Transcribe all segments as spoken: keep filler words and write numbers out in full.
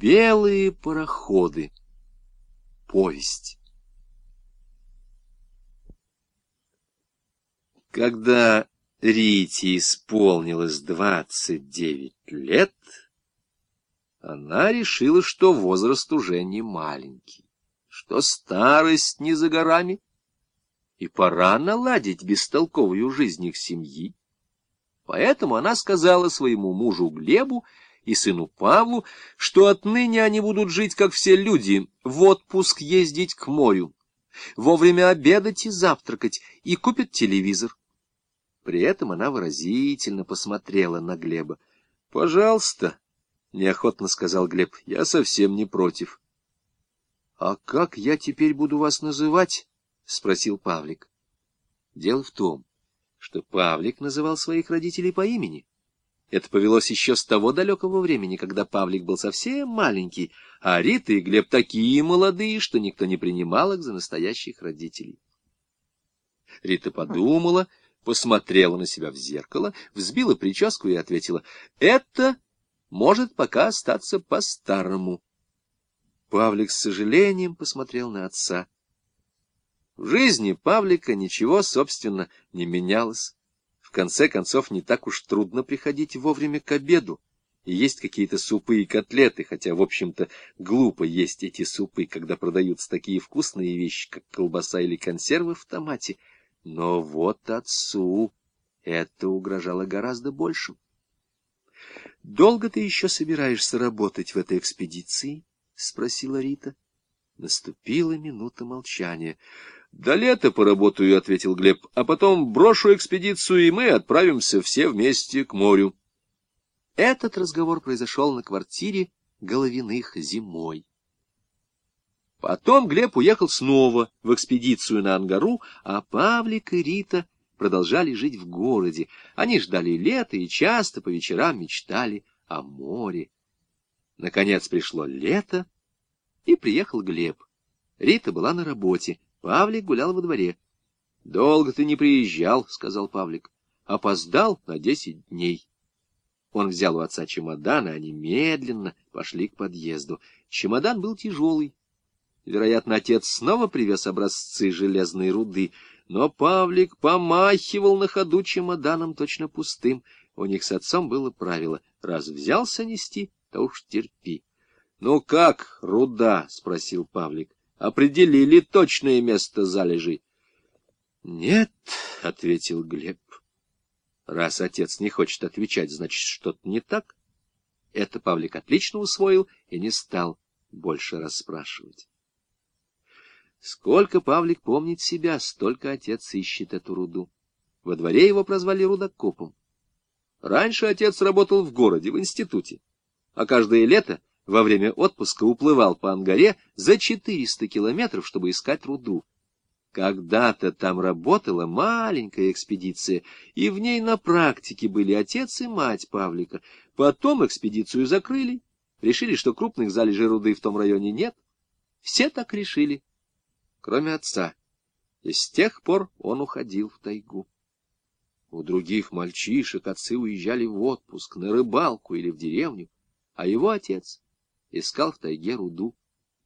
Белые пароходы. Повесть. Когда Рите исполнилось двадцать девять лет, она решила, что возраст уже не маленький, что старость не за горами, и пора наладить бестолковую жизнь их семьи. Поэтому она сказала своему мужу Глебу и сыну Павлу, что отныне они будут жить, как все люди, в отпуск ездить к морю, вовремя обедать и завтракать, и купят телевизор. При этом она выразительно посмотрела на Глеба. — Пожалуйста, — неохотно сказал Глеб, — я совсем не против. — А как я теперь буду вас называть? — спросил Павлик. Дело в том, что Павлик называл своих родителей по имени. Это повелось еще с того далекого времени, когда Павлик был совсем маленький, а Рита и Глеб такие молодые, что никто не принимал их за настоящих родителей. Рита подумала, посмотрела на себя в зеркало, взбила прическу и ответила: «Это может пока остаться по-старому». Павлик с сожалением посмотрел на отца. В жизни Павлика ничего, собственно, не менялось. В конце концов, не так уж трудно приходить вовремя к обеду и есть какие-то супы и котлеты, хотя, в общем-то, глупо есть эти супы, когда продаются такие вкусные вещи, как колбаса или консервы в томате. Но вот отцу это угрожало гораздо большим. — Долго ты еще собираешься работать в этой экспедиции? — спросила Рита. Наступила минута молчания. — До лета поработаю, — ответил Глеб, — а потом брошу экспедицию, и мы отправимся все вместе к морю. Этот разговор произошел на квартире Головиных зимой. Потом Глеб уехал снова в экспедицию на Ангару, а Павлик и Рита продолжали жить в городе. Они ждали лета и часто по вечерам мечтали о море. Наконец пришло лето, и приехал Глеб. Рита была на работе, Павлик гулял во дворе. — Долго ты не приезжал, — сказал Павлик. — Опоздал на десять дней. Он взял у отца чемодан, и они медленно пошли к подъезду. Чемодан был тяжелый. Вероятно, отец снова привез образцы железной руды, но Павлик помахивал на ходу чемоданом точно пустым. У них с отцом было правило: раз взялся нести, то уж терпи. — Ну как, руда? — спросил Павлик. — Определили точное место залежей? — Нет, — ответил Глеб. Раз отец не хочет отвечать, значит, что-то не так. Это Павлик отлично усвоил и не стал больше расспрашивать. Сколько Павлик помнит себя, столько отец ищет эту руду. Во дворе его прозвали рудокопом. Раньше отец работал в городе, в институте, а каждое лето во время отпуска уплывал по Ангаре за четыреста километров, чтобы искать руду. Когда-то там работала маленькая экспедиция, и в ней на практике были отец и мать Павлика. Потом экспедицию закрыли, решили, что крупных залежей руды в том районе нет. Все так решили, кроме отца, и с тех пор он уходил в тайгу. У других мальчишек отцы уезжали в отпуск, на рыбалку или в деревню, а его отец искал в тайге руду.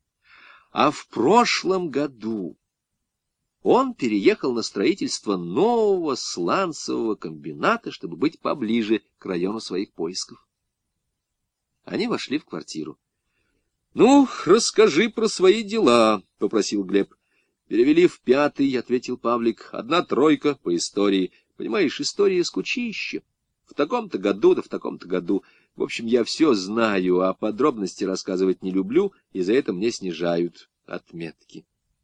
А в прошлом году он переехал на строительство нового сланцевого комбината, чтобы быть поближе к району своих поисков. Они вошли в квартиру. — Ну, расскажи про свои дела, — попросил Глеб. — Перевели в пятый, — ответил Павлик. — Одна тройка по истории. Понимаешь, история скучища. В таком-то году, да в таком-то году. В общем, я все знаю, а подробности рассказывать не люблю, и за это мне снижают отметки.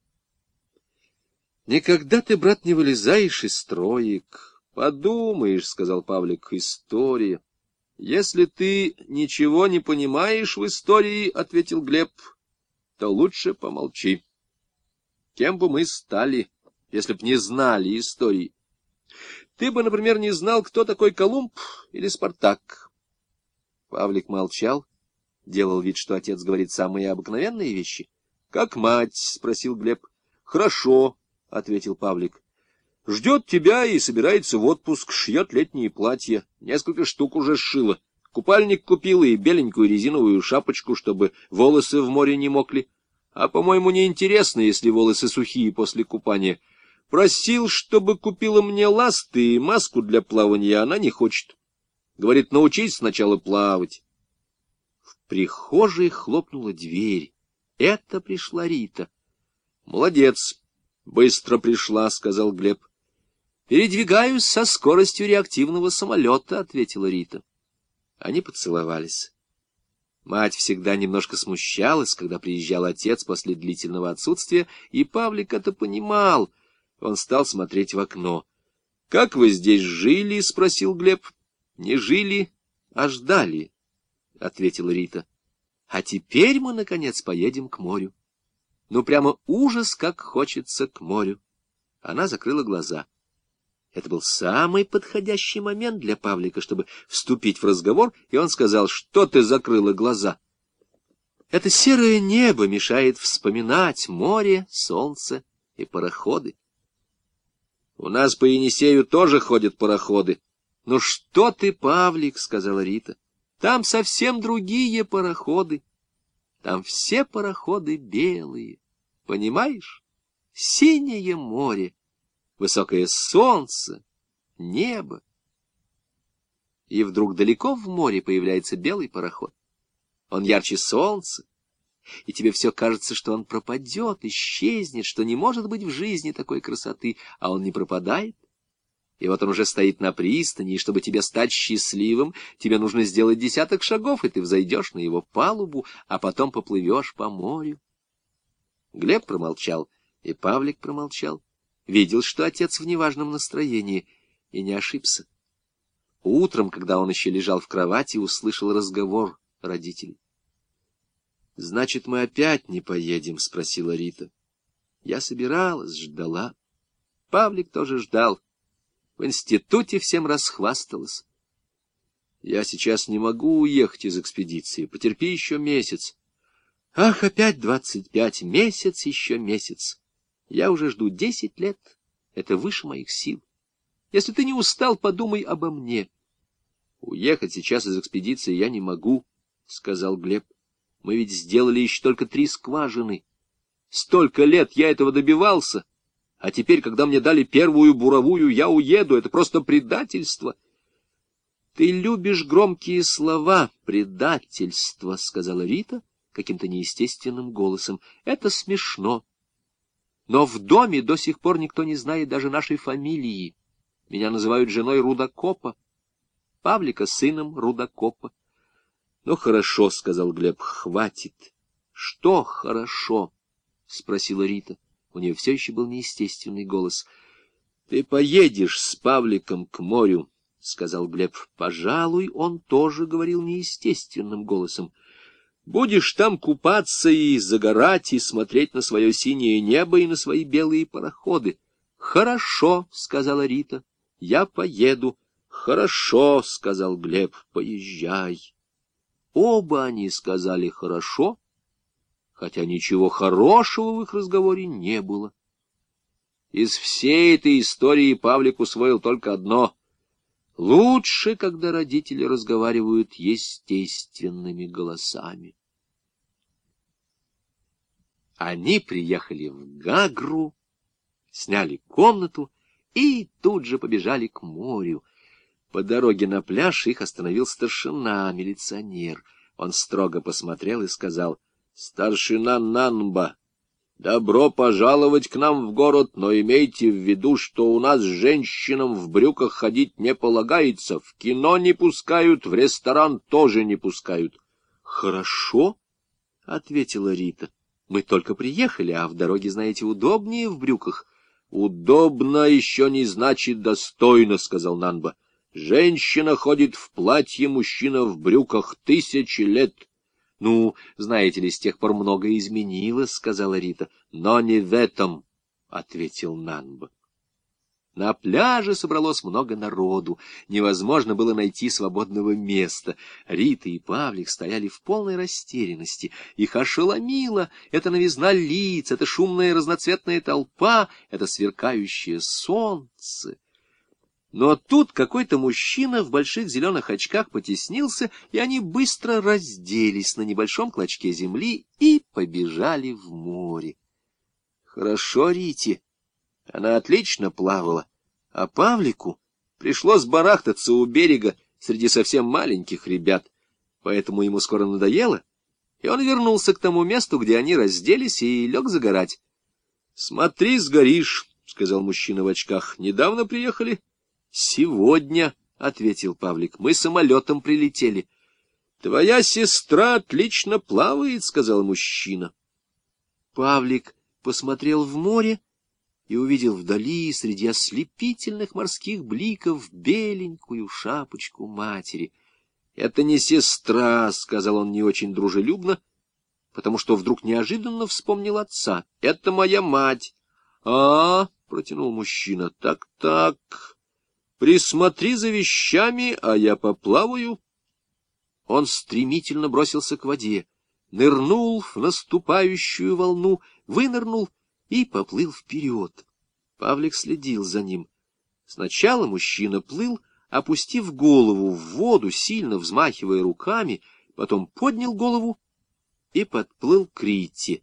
— Никогда ты, брат, не вылезаешь из строек. — Подумаешь, — сказал Павлик, — история. — Если ты ничего не понимаешь в истории, — ответил Глеб, — то лучше помолчи. Кем бы мы стали, если б не знали истории? Ты бы, например, не знал, кто такой Колумб или Спартак. Павлик молчал, делал вид, что отец говорит самые обыкновенные вещи. — Как мать? — спросил Глеб. — Хорошо, — ответил Павлик. — Ждет тебя и собирается в отпуск, шьет летние платья. Несколько штук уже сшила. Купальник купила и беленькую резиновую шапочку, чтобы волосы в море не мокли. А, по-моему, неинтересно, если волосы сухие после купания. Просил, чтобы купила мне ласты и маску для плавания, она не хочет. Говорит, научись сначала плавать. В прихожей хлопнула дверь. Это пришла Рита. — Молодец, быстро пришла, — сказал Глеб. — Передвигаюсь со скоростью реактивного самолета, — ответила Рита. Они поцеловались. Мать всегда немножко смущалась, когда приезжал отец после длительного отсутствия, и Павлик это понимал. Он стал смотреть в окно. — Как вы здесь жили? — спросил Глеб. — Не жили, а ждали, — ответила Рита. — А теперь мы, наконец, поедем к морю. Ну, прямо ужас, как хочется к морю. Она закрыла глаза. Это был самый подходящий момент для Павлика, чтобы вступить в разговор, и он сказал: что ты закрыла глаза? Это серое небо мешает вспоминать море, солнце и пароходы. У нас по Енисею тоже ходят пароходы. Ну что ты, Павлик, — сказала Рита, — там совсем другие пароходы. Там все пароходы белые, понимаешь? Синее море, высокое солнце, небо. И вдруг далеко в море появляется белый пароход. Он ярче солнца, и тебе все кажется, что он пропадет, исчезнет, что не может быть в жизни такой красоты, а он не пропадает. И вот он уже стоит на пристани, и чтобы тебе стать счастливым, тебе нужно сделать десяток шагов, и ты взойдешь на его палубу, а потом поплывешь по морю. Глеб промолчал, и Павлик промолчал. Видел, что отец в неважном настроении, и не ошибся. Утром, когда он еще лежал в кровати, услышал разговор родителей. — Значит, мы опять не поедем? — спросила Рита. Я собиралась, ждала. Павлик тоже ждал. В институте всем расхвасталась. Я сейчас не могу уехать из экспедиции. Потерпи еще месяц. Ах, опять двадцать пять. Месяц, еще месяц. Я уже жду десять лет. Это выше моих сил. Если ты не устал, подумай обо мне. Уехать сейчас из экспедиции я не могу, — сказал Глеб. Мы ведь сделали еще только три скважины. Столько лет я этого добивался. А теперь, когда мне дали первую буровую, я уеду. Это просто предательство. Ты любишь громкие слова. Предательство, — сказала Рита каким-то неестественным голосом. Это смешно. Но в доме до сих пор никто не знает даже нашей фамилии. Меня называют женой рудокопа. Павлика сыном рудокопа. — Ну, хорошо, — сказал Глеб, — хватит. — Что хорошо? — спросила Рита. У нее все еще был неестественный голос. — Ты поедешь с Павликом к морю, — сказал Глеб. Пожалуй, он тоже говорил неестественным голосом. — Будешь там купаться и загорать, и смотреть на свое синее небо и на свои белые пароходы. — Хорошо, — сказала Рита, — я поеду. — Хорошо, — сказал Глеб, — поезжай. Оба они сказали «хорошо», хотя ничего хорошего в их разговоре не было. Из всей этой истории Павлик усвоил только одно: лучше, когда родители разговаривают естественными голосами. Они приехали в Гагру, сняли комнату и тут же побежали к морю. По дороге на пляж их остановил старшина, милиционер. Он строго посмотрел и сказал: «Старшина Нанба, добро пожаловать к нам в город, но имейте в виду, что у нас женщинам в брюках ходить не полагается, в кино не пускают, в ресторан тоже не пускают». «Хорошо», — ответила Рита. «Мы только приехали, а в дороге, знаете, удобнее в брюках». «Удобно еще не значит достойно», — сказал Нанба. «Женщина ходит в платье, мужчина в брюках тысячи лет». — Ну, знаете ли, с тех пор многое изменилось, — сказала Рита. — Но не в этом, — ответил Нанба. На пляже собралось много народу. Невозможно было найти свободного места. Рита и Павлик стояли в полной растерянности. Их ошеломила эта новизна лиц, эта шумная разноцветная толпа, это сверкающее солнце. Но тут какой-то мужчина в больших зеленых очках потеснился, и они быстро разделись на небольшом клочке земли и побежали в море. Хорошо Рите, она отлично плавала, а Павлику пришлось барахтаться у берега среди совсем маленьких ребят, поэтому ему скоро надоело, и он вернулся к тому месту, где они разделись, и лег загорать. — Смотри, сгоришь, — сказал мужчина в очках. — Недавно приехали? — Сегодня, — ответил Павлик, — мы самолетом прилетели. — Твоя сестра отлично плавает, — сказал мужчина. Павлик посмотрел в море и увидел вдали, среди ослепительных морских бликов, беленькую шапочку матери. — Это не сестра, — сказал он не очень дружелюбно, потому что вдруг неожиданно вспомнил отца. — Это моя мать. — А, — протянул мужчина, — так-так, присмотри за вещами, а я поплаваю. Он стремительно бросился к воде, нырнул в наступающую волну, вынырнул и поплыл вперед. Павлик следил за ним. Сначала мужчина плыл, опустив голову в воду, сильно взмахивая руками, потом поднял голову и подплыл к Рите.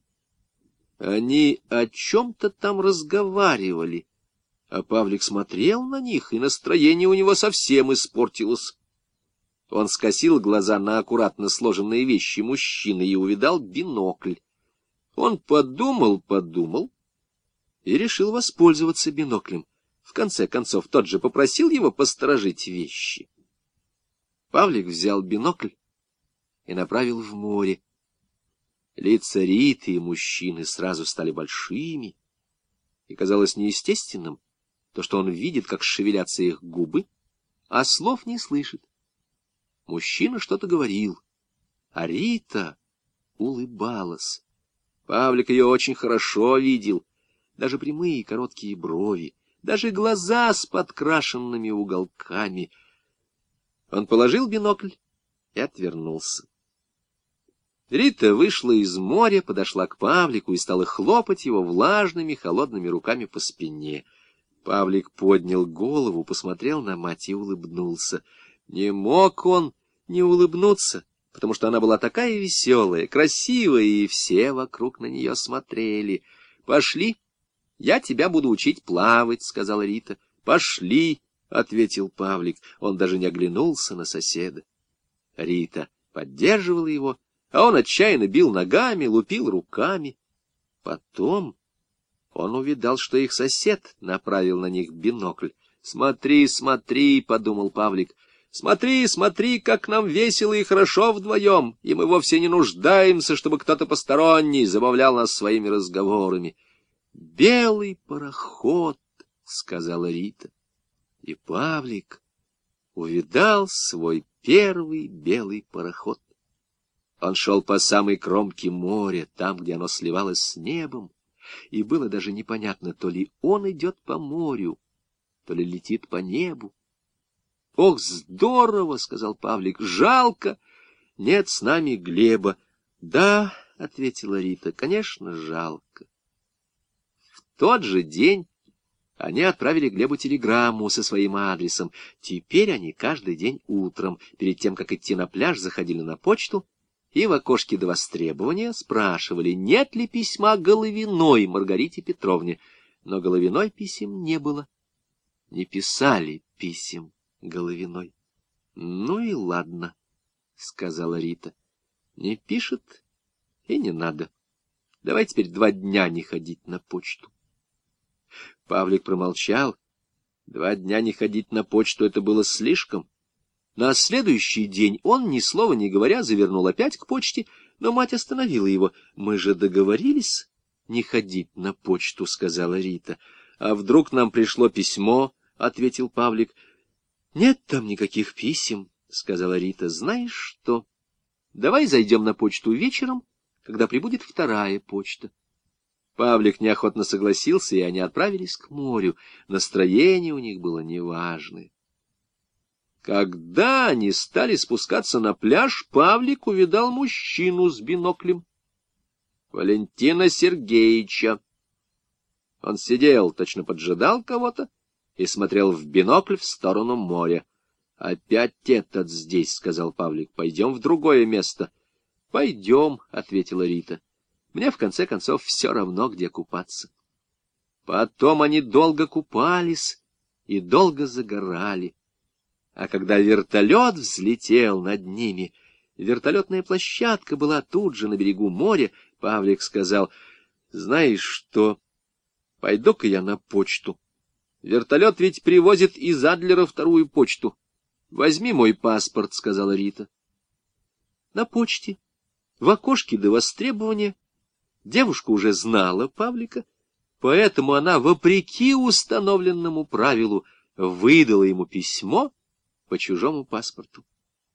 Они о чем-то там разговаривали, а Павлик смотрел на них, и настроение у него совсем испортилось. Он скосил глаза на аккуратно сложенные вещи мужчины и увидал бинокль. Он подумал, подумал и решил воспользоваться биноклем. В конце концов, тот же попросил его посторожить вещи. Павлик взял бинокль и направил в море. Лица Риты и мужчины сразу стали большими, и казалось неестественным то, что он видит, как шевелятся их губы, а слов не слышит. Мужчина что-то говорил, а Рита улыбалась. Павлик ее очень хорошо видел, даже прямые короткие брови, даже глаза с подкрашенными уголками. Он положил бинокль и отвернулся. Рита вышла из моря, подошла к Павлику и стала хлопать его влажными холодными руками по спине. Павлик поднял голову, посмотрел на мать и улыбнулся. Не мог он не улыбнуться, потому что она была такая веселая, красивая, и все вокруг на нее смотрели. — Пошли, я тебя буду учить плавать, — сказала Рита. — Пошли, — ответил Павлик. Он даже не оглянулся на соседа. Рита поддерживала его, а он отчаянно бил ногами, лупил руками. Потом он увидал, что их сосед направил на них бинокль. — Смотри, смотри, — подумал Павлик, — смотри, смотри, как нам весело и хорошо вдвоем, и мы вовсе не нуждаемся, чтобы кто-то посторонний забавлял нас своими разговорами. — Белый пароход, — сказала Рита. И Павлик увидал свой первый белый пароход. Он шел по самой кромке моря, там, где оно сливалось с небом, и было даже непонятно, то ли он идет по морю, то ли летит по небу. — Ох, здорово, — сказал Павлик, — жалко, нет с нами Глеба. — Да, — ответила Рита, — конечно, жалко. В тот же день они отправили Глебу телеграмму со своим адресом. Теперь они каждый день утром, перед тем, как идти на пляж, заходили на почту и в окошке до востребования спрашивали, нет ли письма Головиной Маргарите Петровне. Но Головиной писем не было. Не писали писем Головиной. — Ну и ладно, — сказала Рита. — Не пишет и не надо. Давай теперь два дня не ходить на почту. Павлик промолчал. Два дня не ходить на почту — это было слишком. На следующий день он, ни слова не говоря, завернул опять к почте, но мать остановила его. — Мы же договорились не ходить на почту, — сказала Рита. — А вдруг нам пришло письмо? — ответил Павлик. — Нет там никаких писем, — сказала Рита. — Знаешь что? Давай зайдем на почту вечером, когда прибудет вторая почта. Павлик неохотно согласился, и они отправились к морю. Настроение у них было неважное. Когда они стали спускаться на пляж, Павлик увидал мужчину с биноклем. Валентина Сергеевича. Он сидел, точно поджидал кого-то, и смотрел в бинокль в сторону моря. — Опять этот здесь, — сказал Павлик. — Пойдем в другое место. — Пойдем, — ответила Рита. — Мне, в конце концов, все равно, где купаться. Потом они долго купались и долго загорали. А когда вертолет взлетел над ними, вертолетная площадка была тут же на берегу моря, Павлик сказал: «Знаешь что, пойду-ка я на почту. Вертолет ведь привозит из Адлера вторую почту. Возьми мой паспорт», — сказала Рита. На почте, в окошке до востребования, девушка уже знала Павлика, поэтому она, вопреки установленному правилу, выдала ему письмо по чужому паспорту.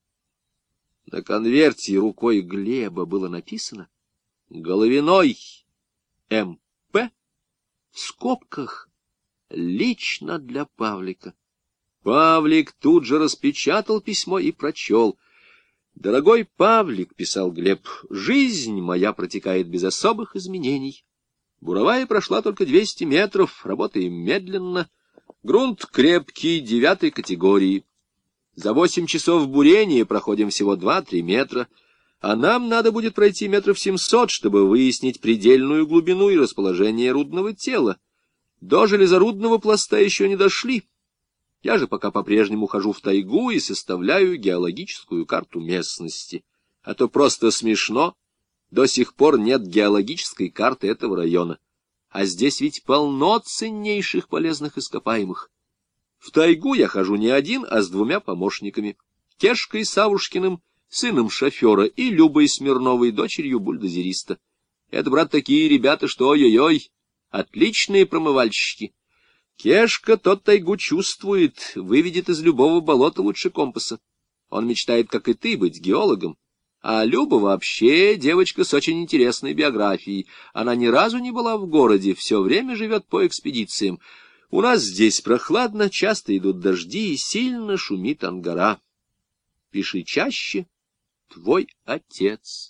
На конверте рукой Глеба было написано «Головиной М П» в скобках «Лично для Павлика». Павлик тут же распечатал письмо и прочел. «Дорогой Павлик», — писал Глеб, — «жизнь моя протекает без особых изменений. Буровая прошла только двести метров, работаем медленно. Грунт крепкий, девятой категории. За восемь часов бурения проходим всего два-три метра, а нам надо будет пройти метров семьсот, чтобы выяснить предельную глубину и расположение рудного тела. До железорудного пласта еще не дошли. Я же пока по-прежнему хожу в тайгу и составляю геологическую карту местности. А то просто смешно. До сих пор нет геологической карты этого района. А здесь ведь полно ценнейших полезных ископаемых. В тайгу я хожу не один, а с двумя помощниками. Кешкой Савушкиным, сыном шофера, и Любой Смирновой, дочерью бульдозериста. Это, брат, такие ребята, что ой-ой-ой, отличные промывальщики. Кешка тот тайгу чувствует, выведет из любого болота лучше компаса. Он мечтает, как и ты, быть геологом. А Люба вообще девочка с очень интересной биографией. Она ни разу не была в городе, все время живет по экспедициям. У нас здесь прохладно, часто идут дожди и сильно шумит Ангара. Пиши чаще, твой отец.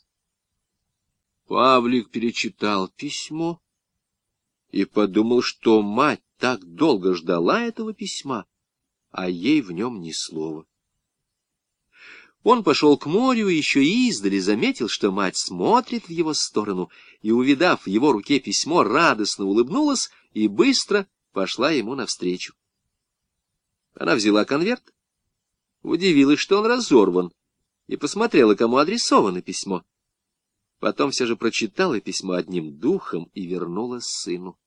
Павлик перечитал письмо и подумал, что мать так долго ждала этого письма, а ей в нем ни слова. Он пошел к морю и еще издали заметил, что мать смотрит в его сторону, и, увидав в его руке письмо, радостно улыбнулась и быстро пошла ему навстречу. Она взяла конверт, удивилась, что он разорван, и посмотрела, кому адресовано письмо. Потом все же прочитала письмо одним духом и вернула сыну.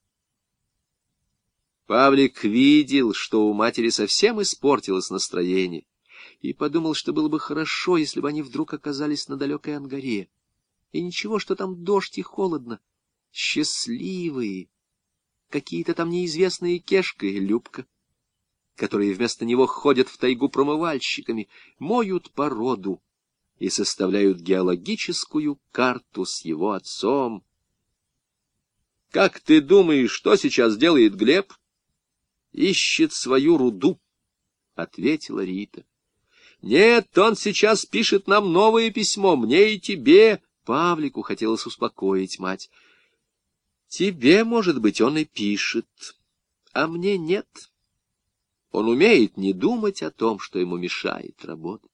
Павлик видел, что у матери совсем испортилось настроение, и подумал, что было бы хорошо, если бы они вдруг оказались на далекой Ангаре. И ничего, что там дождь и холодно. Счастливые. Какие-то там неизвестные Кешка и Любка, которые вместо него ходят в тайгу промывальщиками, моют породу и составляют геологическую карту с его отцом. — Как ты думаешь, что сейчас делает Глеб? — Ищет свою руду, — ответила Рита. — Нет, он сейчас пишет нам новое письмо, мне и тебе. Павлику хотелось успокоить мать. Тебе, может быть, он и пишет, а мне нет. Он умеет не думать о том, что ему мешает работать.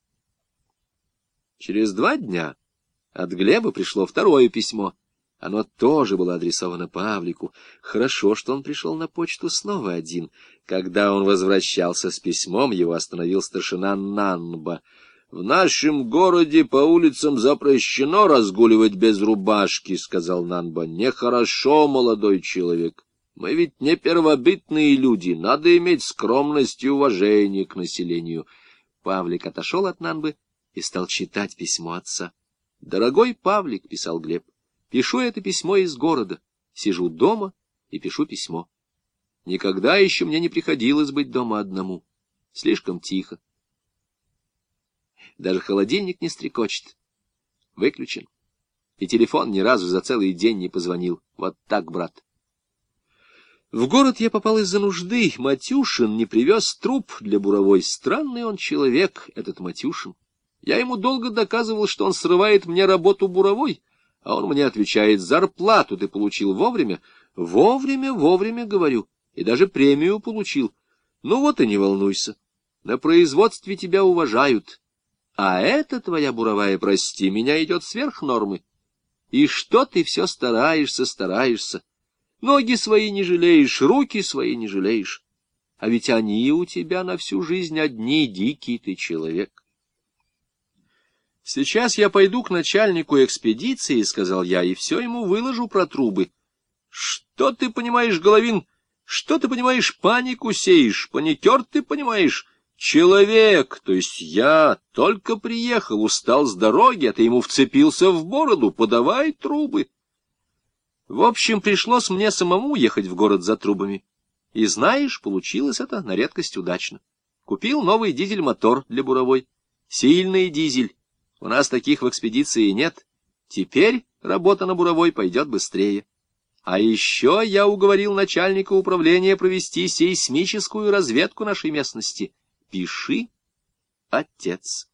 Через два дня от Глеба пришло второе письмо. Оно тоже было адресовано Павлику. Хорошо, что он пришел на почту снова один. Когда он возвращался с письмом, его остановил старшина Нанба. — В нашем городе по улицам запрещено разгуливать без рубашки, — сказал Нанба. — Нехорошо, молодой человек. Мы ведь не первобытные люди, надо иметь скромность и уважение к населению. Павлик отошел от Нанбы и стал читать письмо отца. — Дорогой Павлик, — писал Глеб, — пишу это письмо из города. Сижу дома и пишу письмо. Никогда еще мне не приходилось быть дома одному. Слишком тихо. Даже холодильник не стрекочет. Выключен. И телефон ни разу за целый день не позвонил. Вот так, брат. В город я попал из-за нужды. Матюшин не привез труп для буровой. Странный он человек, этот Матюшин. Я ему долго доказывал, что он срывает мне работу буровой, а он мне отвечает: зарплату ты получил вовремя. Вовремя, вовремя, говорю, и даже премию получил. Ну вот и не волнуйся. На производстве тебя уважают. А эта твоя буровая, прости меня, идет сверх нормы. И что ты все стараешься, стараешься? Ноги свои не жалеешь, руки свои не жалеешь. А ведь они у тебя на всю жизнь одни, дикий ты человек. Сейчас я пойду к начальнику экспедиции, — сказал я, — и все ему выложу про трубы. Что ты понимаешь, Головин? Что ты понимаешь, панику сеешь? Паникер ты понимаешь? Человек, то есть я, только приехал, устал с дороги, а ты ему вцепился в бороду, подавай трубы. В общем, пришлось мне самому ехать в город за трубами. И знаешь, получилось это на редкость удачно. Купил новый дизель-мотор для буровой. Сильный дизель. У нас таких в экспедиции нет. Теперь работа на буровой пойдет быстрее. А еще я уговорил начальника управления провести сейсмическую разведку нашей местности. Пиши, отец.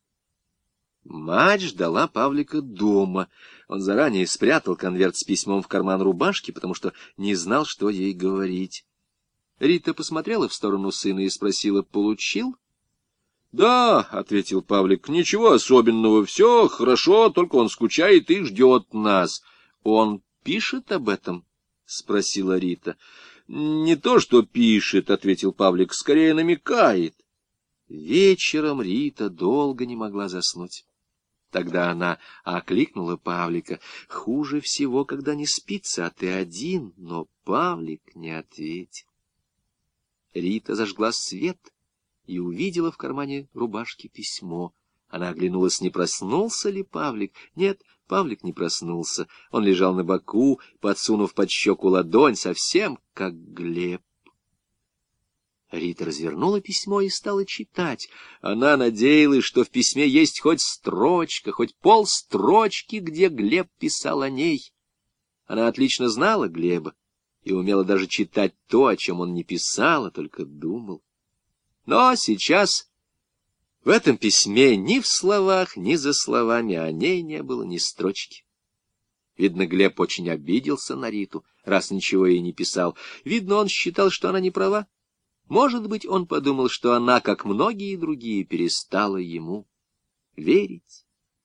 Мать ждала Павлика дома. Он заранее спрятал конверт с письмом в карман рубашки, потому что не знал, что ей говорить. Рита посмотрела в сторону сына и спросила: «Получил?» «Да», — ответил Павлик, — «ничего особенного, все хорошо, только он скучает и ждет нас». «Он пишет об этом?» — спросила Рита. «Не то, что пишет», — ответил Павлик, — «скорее намекает». Вечером Рита долго не могла заснуть. Тогда она окликнула Павлика. «Хуже всего, когда не спится, а ты один», но Павлик не ответил. Рита зажгла свет и увидела в кармане рубашки письмо. Она оглянулась, не проснулся ли Павлик. Нет, Павлик не проснулся. Он лежал на боку, подсунув под щеку ладонь, совсем как Глеб. Рита развернула письмо и стала читать. Она надеялась, что в письме есть хоть строчка, хоть полстрочки, где Глеб писал о ней. Она отлично знала Глеба и умела даже читать то, о чем он не писал, а только думал. Но сейчас в этом письме ни в словах, ни за словами о ней не было ни строчки. Видно, Глеб очень обиделся на Риту, раз ничего ей не писал. Видно, он считал, что она не права. Может быть, он подумал, что она, как многие другие, перестала ему верить.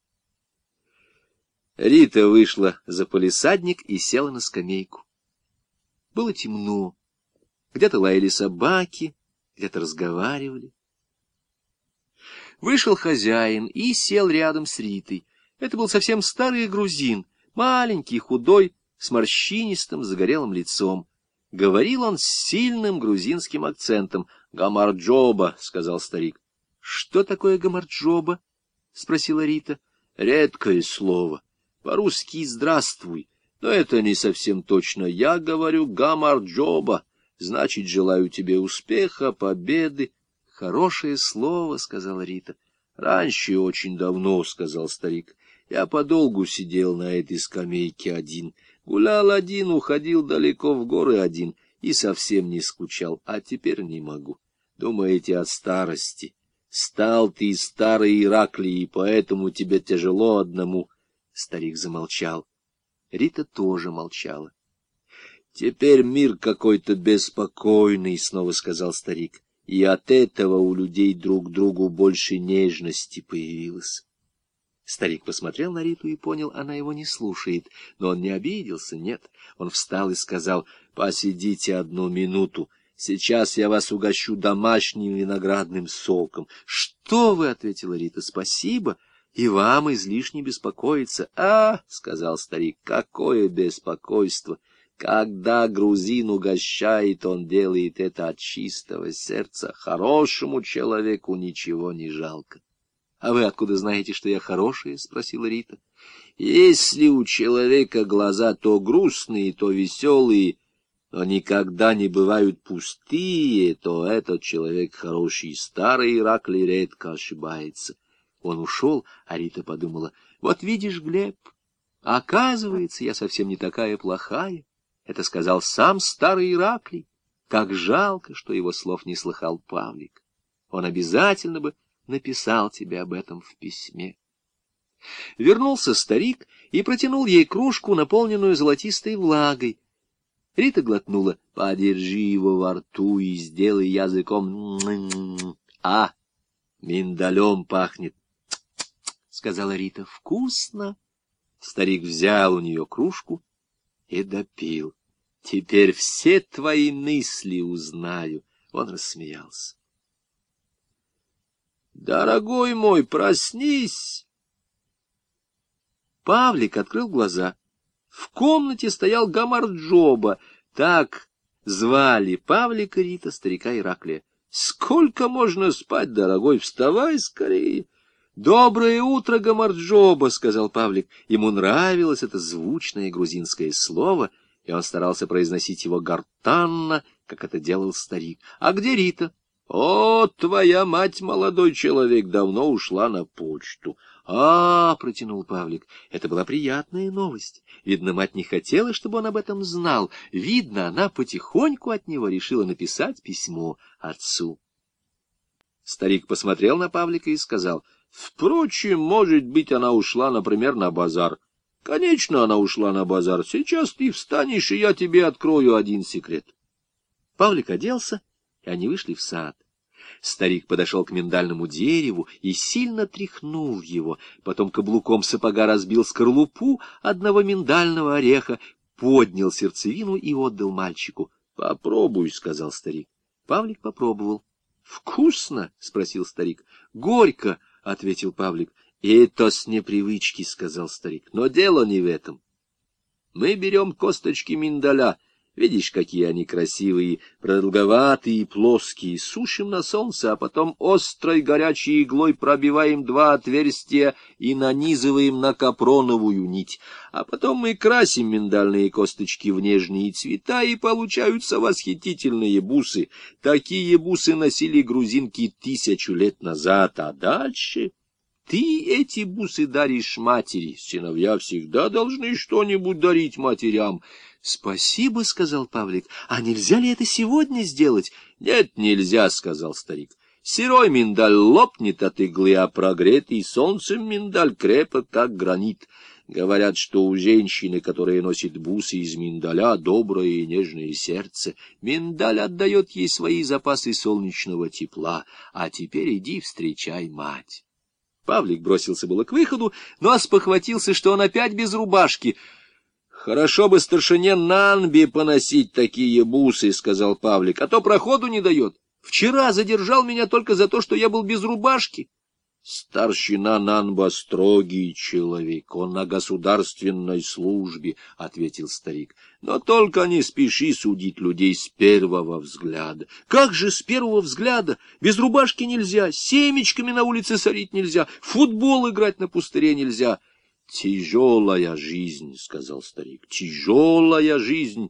Рита вышла за палисадник и села на скамейку. Было темно. Где-то лаяли собаки, где-то разговаривали. Вышел хозяин и сел рядом с Ритой. Это был совсем старый грузин, маленький, худой, с морщинистым, загорелым лицом. Говорил он с сильным грузинским акцентом. «Гамарджоба», — сказал старик. «Что такое гамарджоба?» — спросила Рита. «Редкое слово. По-русски «здравствуй». Но это не совсем точно. Я говорю «гамарджоба». Значит, желаю тебе успеха, победы. «Хорошее слово», — сказала Рита. «Раньше, очень давно», — сказал старик. «Я подолгу сидел на этой скамейке один. Гулял один, уходил далеко в горы один и совсем не скучал, а теперь не могу. Думаете, от старости? Стал ты старый Ираклий, и поэтому тебе тяжело одному». Старик замолчал. Рита тоже молчала. «Теперь мир какой-то беспокойный», — снова сказал старик, — «и от этого у людей друг к другу больше нежности появилось». Старик посмотрел на Риту и понял, она его не слушает, но он не обиделся, нет. Он встал и сказал: «Посидите одну минуту, сейчас я вас угощу домашним виноградным соком». «Что вы?» — ответила Рита, — «спасибо, и вам излишне беспокоиться». «А, — сказал старик, — какое беспокойство! Когда грузин угощает, он делает это от чистого сердца. Хорошему человеку ничего не жалко». «А вы откуда знаете, что я хорошая?» — спросила Рита. «Если у человека глаза то грустные, то веселые, но никогда не бывают пустые, то этот человек хороший. Старый Ираклий редко ошибается». Он ушел, а Рита подумала: «Вот видишь, Глеб, оказывается, я совсем не такая плохая. Это сказал сам старый Ираклий. Как жалко, что его слов не слыхал Павлик. Он обязательно бы написал тебе об этом в письме». Вернулся старик и протянул ей кружку, наполненную золотистой влагой. Рита глотнула. Подержи его во рту и сделай языком. А, миндалем пахнет, — сказала Рита. Вкусно. Старик взял у нее кружку и допил. Теперь все твои мысли узнаю. Он рассмеялся. Дорогой мой, проснись. Павлик открыл глаза. В комнате стоял Гамарджоба. Так звали Павлика, Рита, старика Ираклия. Сколько можно спать, дорогой? Вставай скорее. Доброе утро, Гамарджоба, — сказал Павлик. Ему нравилось это звучное грузинское слово, и он старался произносить его гортанно, как это делал старик. А где Рита? О, твоя мать, молодой человек, давно ушла на почту. А, — протянул Павлик, — это была приятная новость. Видно, мать не хотела, чтобы он об этом знал. Видно, она потихоньку от него решила написать письмо отцу. Старик посмотрел на Павлика и сказал: впрочем, может быть, она ушла, например, на базар. Конечно, она ушла на базар. Сейчас ты встанешь, и я тебе открою один секрет. Павлик оделся, и они вышли в сад. Старик подошел к миндальному дереву и сильно тряхнул его, потом каблуком сапога разбил скорлупу одного миндального ореха, поднял сердцевину и отдал мальчику. — Попробуй, — сказал старик. Павлик попробовал. — Вкусно? — спросил старик. — Горько, — ответил Павлик. — Это с непривычки, — сказал старик. — Но дело не в этом. Мы берем косточки миндаля. Видишь, какие они красивые, продолговатые и плоские, сушим на солнце, а потом острой горячей иглой пробиваем два отверстия и нанизываем на капроновую нить. А потом мы красим миндальные косточки в нежные цвета, и получаются восхитительные бусы. Такие бусы носили грузинки тысячу лет назад, а дальше... Ты эти бусы даришь матери. Сыновья всегда должны что-нибудь дарить матерям. — Спасибо, — сказал Павлик. — А нельзя ли это сегодня сделать? — Нет, нельзя, — сказал старик. Сырой миндаль лопнет от иглы, а прогретый солнцем миндаль крепок, как гранит. Говорят, что у женщины, которая носит бусы из миндаля, доброе и нежное сердце. Миндаль отдает ей свои запасы солнечного тепла. А теперь иди встречай мать. Павлик бросился было к выходу, но спохватился, что он опять без рубашки. — Хорошо бы старшине Нанби поносить такие бусы, — сказал Павлик, — а то проходу не дает. Вчера задержал меня только за то, что я был без рубашки. Старшина Нанба строгий человек, он на государственной службе, — ответил старик. — Но только не спеши судить людей с первого взгляда. — Как же с первого взгляда? Без рубашки нельзя, семечками на улице сорить нельзя, в футбол играть на пустыре нельзя. — Тяжелая жизнь, — сказал старик, — тяжелая жизнь.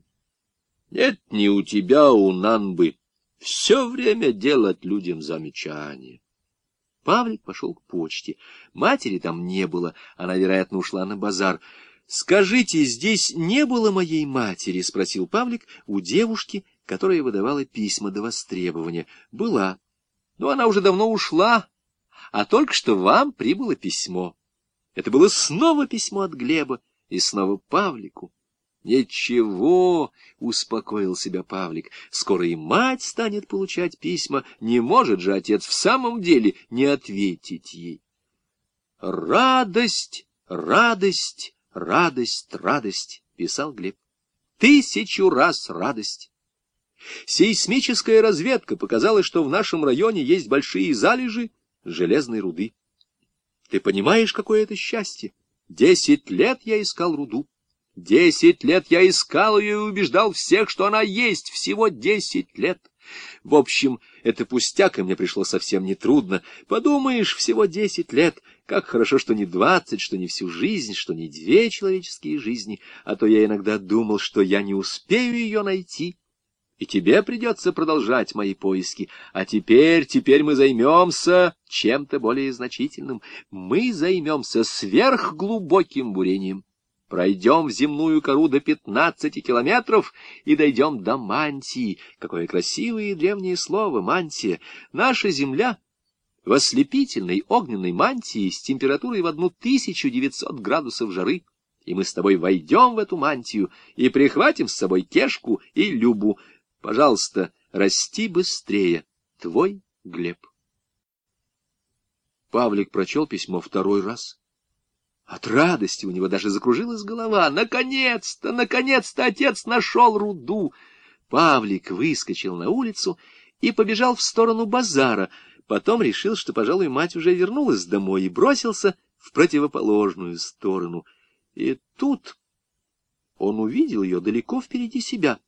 Нет, не у тебя, у Нанбы. Все время делать людям замечания. Павлик пошел к почте. Матери там не было, она, вероятно, ушла на базар. — Скажите, здесь не было моей матери? — спросил Павлик у девушки, которая выдавала письма до востребования. — Была. Но она уже давно ушла, а только что вам прибыло письмо. Это было снова письмо от Глеба и снова Павлику. «Ничего», — успокоил себя Павлик, — «скоро и мать станет получать письма, не может же отец в самом деле не ответить ей». «Радость, радость, радость, радость», — писал Глеб. «Тысячу раз радость». Сейсмическая разведка показала, что в нашем районе есть большие залежи железной руды. Ты понимаешь, какое это счастье? Десять лет я искал руду. Десять лет я искал ее и убеждал всех, что она есть, всего десять лет. В общем, это пустяк, и мне пришло совсем нетрудно. Подумаешь, всего десять лет. Как хорошо, что не двадцать, что не всю жизнь, что не две человеческие жизни. А то я иногда думал, что я не успею ее найти. И тебе придется продолжать мои поиски. А теперь, теперь мы займемся чем-то более значительным. Мы займемся сверхглубоким бурением. Пройдем в земную кору до пятнадцати километров и дойдем до мантии. Какое красивое и древнее слово — мантия. Наша земля в ослепительной огненной мантии с температурой в одну тысячу девятьсот градусов жары. и мы с тобой войдем в эту мантию и прихватим с собой Кешку и Любу. Пожалуйста, расти быстрее. Твой Глеб. Павлик прочел письмо второй раз. От радости у него даже закружилась голова. Наконец-то, наконец-то отец нашел руду. Павлик выскочил на улицу и побежал в сторону базара. Потом решил, что, пожалуй, мать уже вернулась домой, и бросился в противоположную сторону. И тут он увидел ее далеко впереди себя.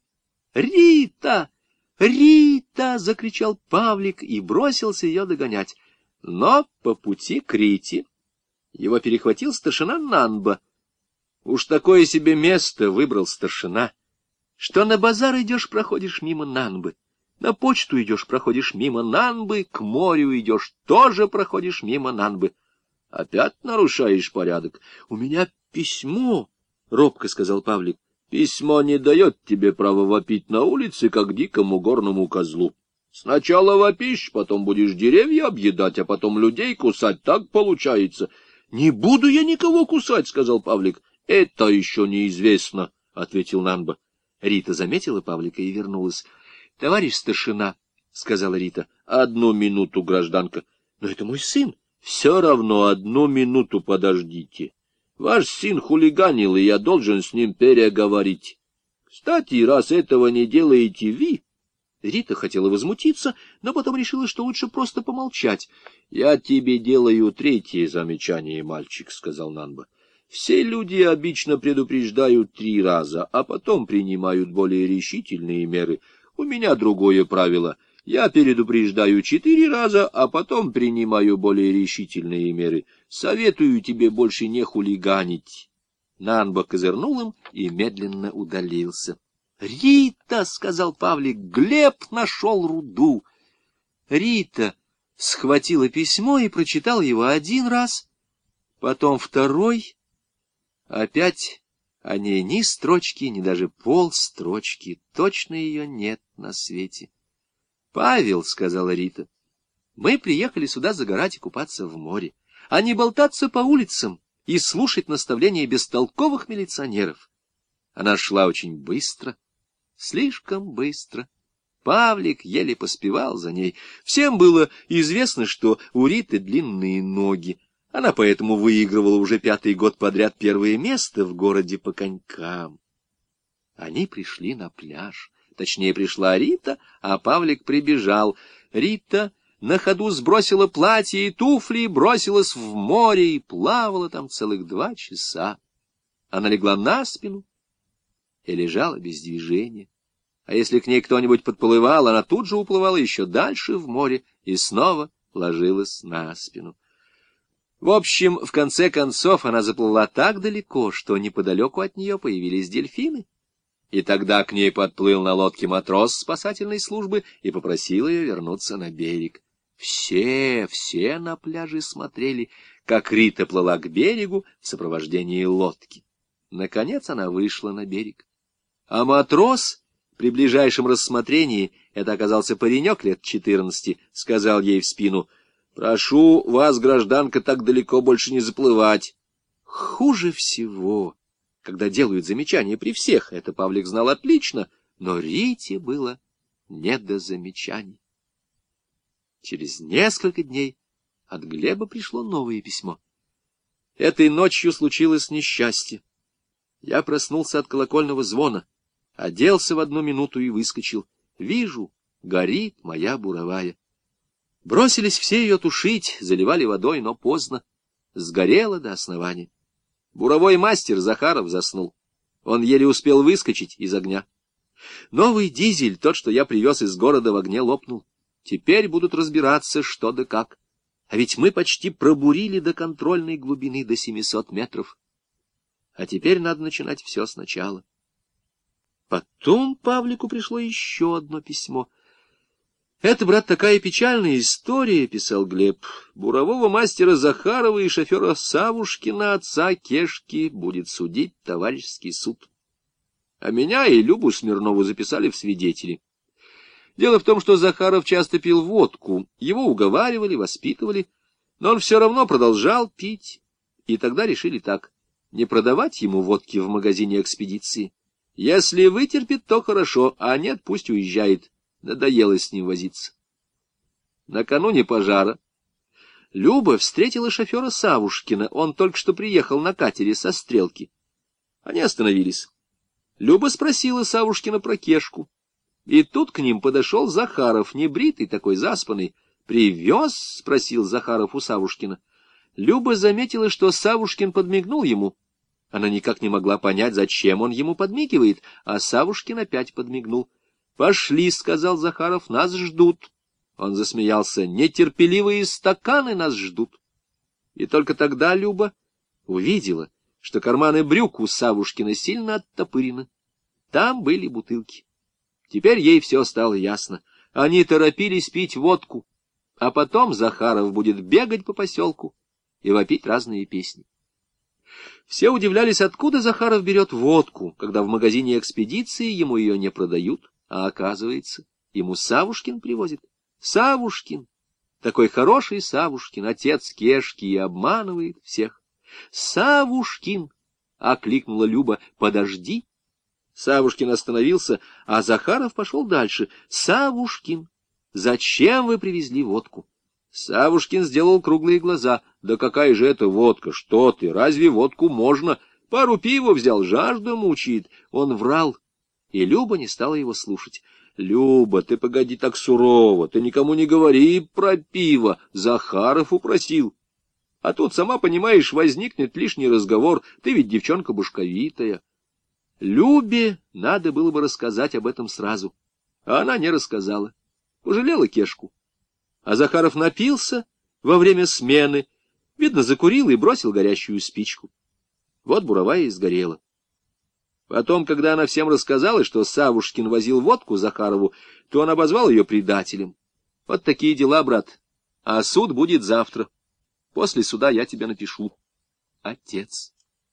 «Рита! Рита!» — закричал Павлик и бросился ее догонять. Но по пути к Рите его перехватил старшина Нанба. Уж такое себе место выбрал старшина, что на базар идешь, проходишь мимо Нанбы, на почту идешь, проходишь мимо Нанбы, к морю идешь, тоже проходишь мимо Нанбы. Опять нарушаешь порядок. — У меня письмо, — робко сказал Павлик. — Письмо не дает тебе права вопить на улице, как дикому горному козлу. Сначала вопишь, потом будешь деревья объедать, а потом людей кусать. Так получается. — Не буду я никого кусать, — сказал Павлик. — Это еще неизвестно, — ответил Нанба. Рита заметила Павлика и вернулась. — Товарищ старшина, — сказала Рита. — Одну минуту, гражданка. — Но это мой сын. — Все равно одну минуту подождите. Ваш сын хулиганил, и я должен с ним переговорить. Кстати, раз этого не делаете вы... Рита хотела возмутиться, но потом решила, что лучше просто помолчать. — Я тебе делаю третье замечание, мальчик, — сказал Нанба. — Все люди обычно предупреждают три раза, а потом принимают более решительные меры. У меня другое правило. Я предупреждаю четыре раза, а потом принимаю более решительные меры. Советую тебе больше не хулиганить. Нанба козырнул им и медленно удалился. — Рита, — сказал Павлик, — Глеб нашел руду. Рита схватила письмо и прочитала его один раз, потом второй. Опять о ней ни строчки, ни даже полстрочки. Точно ее нет на свете. — Павел, — сказала Рита, — мы приехали сюда загорать и купаться в море, а не болтаться по улицам и слушать наставления бестолковых милиционеров. Она шла очень быстро, слишком быстро. Павлик еле поспевал за ней. Всем было известно, что у Риты длинные ноги. Она поэтому выигрывала уже пятый год подряд первое место в городе по конькам. Они пришли на пляж. Точнее, пришла Рита, а Павлик прибежал. Рита на ходу сбросила платье и туфли, бросилась в море и плавала там целых два часа. Она легла на спину и лежала без движения. А если к ней кто-нибудь подплывал, она тут же уплывала еще дальше в море и снова ложилась на спину. В общем, в конце концов, она заплыла так далеко, что неподалеку от нее появились дельфины. И тогда к ней подплыл на лодке матрос спасательной службы и попросил ее вернуться на берег. Все, все на пляже смотрели, как Рита плыла к берегу в сопровождении лодки. Наконец она вышла на берег. А матрос, при ближайшем рассмотрении, это оказался паренек лет четырнадцати, сказал ей в спину: «Прошу вас, гражданка, так далеко больше не заплывать». Хуже всего, когда делают замечания при всех, это Павлик знал отлично, но Рите было не до замечаний. Через несколько дней от Глеба пришло новое письмо. Этой ночью случилось несчастье. Я проснулся от колокольного звона, оделся в одну минуту и выскочил. Вижу, горит моя буровая. Бросились все ее тушить, заливали водой, но поздно. Сгорело до основания. Буровой мастер Захаров заснул. Он еле успел выскочить из огня. Новый дизель, тот, что я привез из города, в огне лопнул. Теперь будут разбираться, что да как. А ведь мы почти пробурили до контрольной глубины до семисот метров. А теперь надо начинать все сначала. Потом Павлику пришло еще одно письмо. «Это, брат, такая печальная история», — писал Глеб. «Бурового мастера Захарова и шофера Савушкина, отца Кешки, будет судить товарищеский суд. А меня и Любу Смирнову записали в свидетели. Дело в том, что Захаров часто пил водку, его уговаривали, воспитывали, но он все равно продолжал пить, и тогда решили так. не продавать ему водки в магазине экспедиции. Если вытерпит, то хорошо, а нет, пусть уезжает. Надоело с ним возиться. Накануне пожара Люба встретила шофера Савушкина. Он только что приехал на катере со Стрелки. Они остановились. Люба спросила Савушкина про Кешку. И тут к ним подошел Захаров, небритый, такой заспанный. «Привез?» — спросил Захаров у Савушкина. Люба заметила, что Савушкин подмигнул ему. Она никак не могла понять, зачем он ему подмигивает, а Савушкин опять подмигнул. «Пошли», — сказал Захаров, — «нас ждут». Он засмеялся. «Нетерпеливые стаканы нас ждут». И только тогда Люба увидела, что карманы брюк у Савушкина сильно оттопырены. Там были бутылки. Теперь ей все стало ясно. Они торопились пить водку, а потом Захаров будет бегать по поселку и вопить разные песни. Все удивлялись, откуда Захаров берет водку, когда в магазине экспедиции ему ее не продают, а оказывается, ему Савушкин привозит. Савушкин, такой хороший Савушкин, отец Кешки, и обманывает всех. «Савушкин!» — окликнула Люба. «Подожди!» Савушкин остановился, а Захаров пошел дальше. «Савушкин, зачем вы привезли водку?» Савушкин сделал круглые глаза. «Да какая же это водка? Что ты? Разве водку можно? Пару пива взял, жажда мучает». Он врал, и Люба не стала его слушать. «Люба, ты погоди так сурово, ты никому не говори про пиво. Захаров упросил. А тут, сама понимаешь, возникнет лишний разговор. Ты ведь девчонка башковитая». Любе надо было бы рассказать об этом сразу, а она не рассказала. Пожалела Кешку. А Захаров напился во время смены, видно, закурил и бросил горящую спичку. Вот буровая и сгорела. Потом, когда она всем рассказала, что Савушкин возил водку Захарову, то он обозвал ее предателем. Вот такие дела, брат. А суд будет завтра. После суда я тебя напишу. Отец.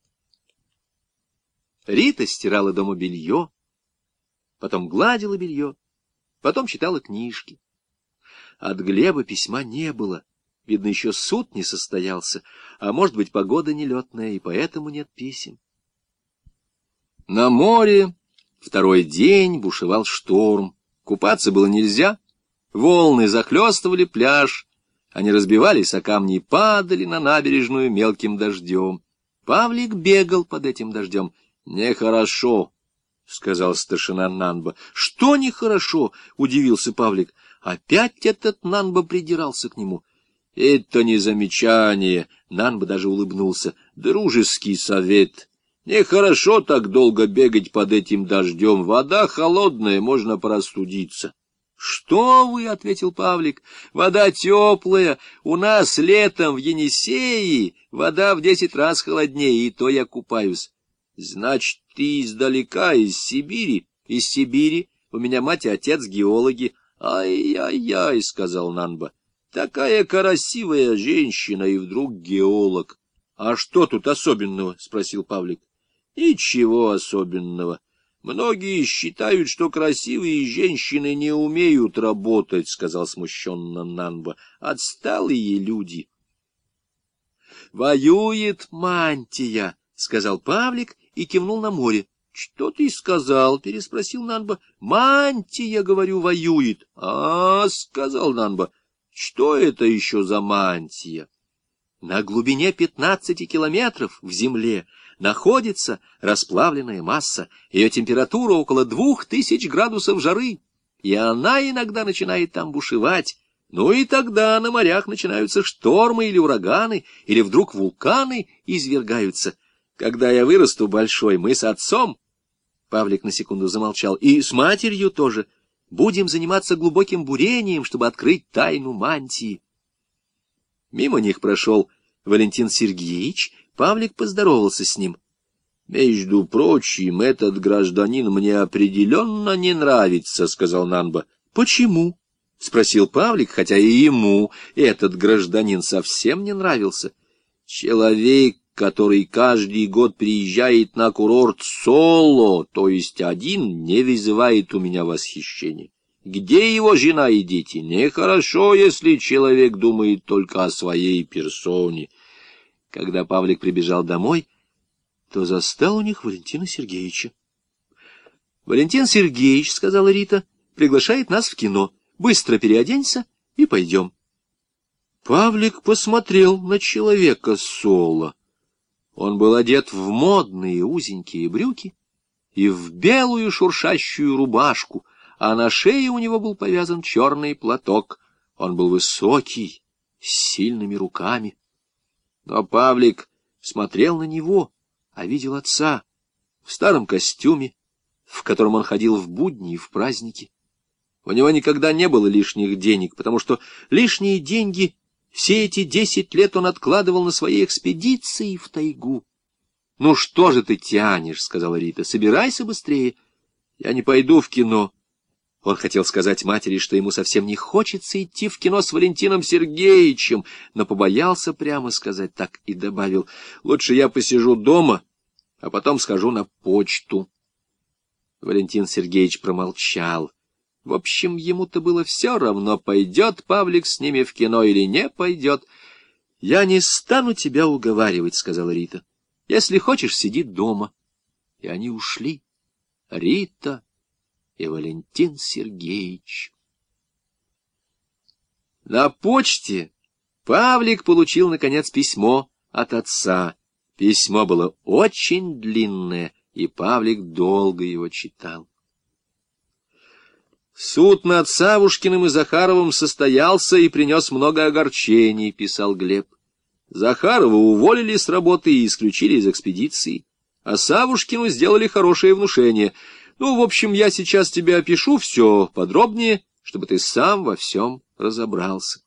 Рита стирала дома белье, потом гладила белье, потом читала книжки. От Глеба письма не было. Видно, еще суд не состоялся, а может быть, погода нелетная, и поэтому нет писем. На море второй день бушевал шторм. Купаться было нельзя. Волны захлестывали пляж. Они разбивались о камни и падали на набережную мелким дождем. Павлик бегал под этим дождем. «Нехорошо», — сказал старшина Нанба. «Что нехорошо?» — удивился Павлик. Опять этот Нанба придирался к нему. «Это не замечание», — Нанба даже улыбнулся. «Дружеский совет. Нехорошо так долго бегать под этим дождем. Вода холодная, можно простудиться». «Что вы?» — ответил Павлик. «Вода теплая. У нас летом в Енисее вода в десять раз холоднее, и то я купаюсь». «Значит, ты издалека, из Сибири?» «Из Сибири. У меня мать и отец геологи». «Ай-яй-яй», — сказал Нанба. «Такая красивая женщина, и вдруг геолог». «А что тут особенного?» — спросил Павлик. «Ничего особенного. Многие считают, что красивые женщины не умеют работать», — сказал смущенно Нанба. «Отсталые люди». «Воюет мантия», — сказал Павлик и кивнул на море. — Что ты сказал? — переспросил Нанба. — Мантия, говорю, воюет. — А, — сказал Нанба, — что это еще за мантия? На глубине пятнадцати километров в земле находится расплавленная масса. Ее температура около двух тысяч градусов жары, и она иногда начинает там бушевать. Ну и тогда на морях начинаются штормы или ураганы, или вдруг вулканы извергаются. Когда я вырасту большой, мы с отцом, Павлик на секунду замолчал, и с матерью тоже, будем заниматься глубоким бурением, чтобы открыть тайну мантии. Мимо них прошел Валентин Сергеевич, Павлик поздоровался с ним. — Между прочим, этот гражданин мне определенно не нравится, — сказал Нанба. — Почему? — спросил Павлик, хотя и ему этот гражданин совсем не нравился. — Человек, который каждый год приезжает на курорт соло, то есть один, не вызывает у меня восхищения. Где его жена и дети? Нехорошо, если человек думает только о своей персоне. Когда Павлик прибежал домой, то застал у них Валентина Сергеевича. — Валентин Сергеевич, — сказала Рита, — приглашает нас в кино. Быстро переоденься и пойдем. Павлик посмотрел на человека Соло. Он был одет в модные узенькие брюки и в белую шуршащую рубашку, а на шее у него был повязан черный платок. Он был высокий, с сильными руками. Но Павлик смотрел на него, а видел отца в старом костюме, в котором он ходил в будни и в праздники. У него никогда не было лишних денег, потому что лишние деньги все эти десять лет он откладывал на свои экспедиции в тайгу. — Ну что же ты тянешь, — сказала Рита, — собирайся быстрее. — Я не пойду в кино. Он хотел сказать матери, что ему совсем не хочется идти в кино с Валентином Сергеевичем, но побоялся прямо сказать так и добавил: — Лучше я посижу дома, а потом схожу на почту. Валентин Сергеевич промолчал. В общем, ему-то было все равно, пойдет Павлик с ними в кино или не пойдет. — Я не стану тебя уговаривать, — сказала Рита. — Если хочешь, сиди дома. И они ушли. Рита и Валентин Сергеевич. На почте Павлик получил, наконец, письмо от отца. Письмо было очень длинное, и Павлик долго его читал. «Суд над Савушкиным и Захаровым состоялся и принес много огорчений», — писал Глеб. «Захарова уволили с работы и исключили из экспедиции, а Савушкину сделали хорошее внушение. Ну, в общем, я сейчас тебе опишу все подробнее, чтобы ты сам во всем разобрался.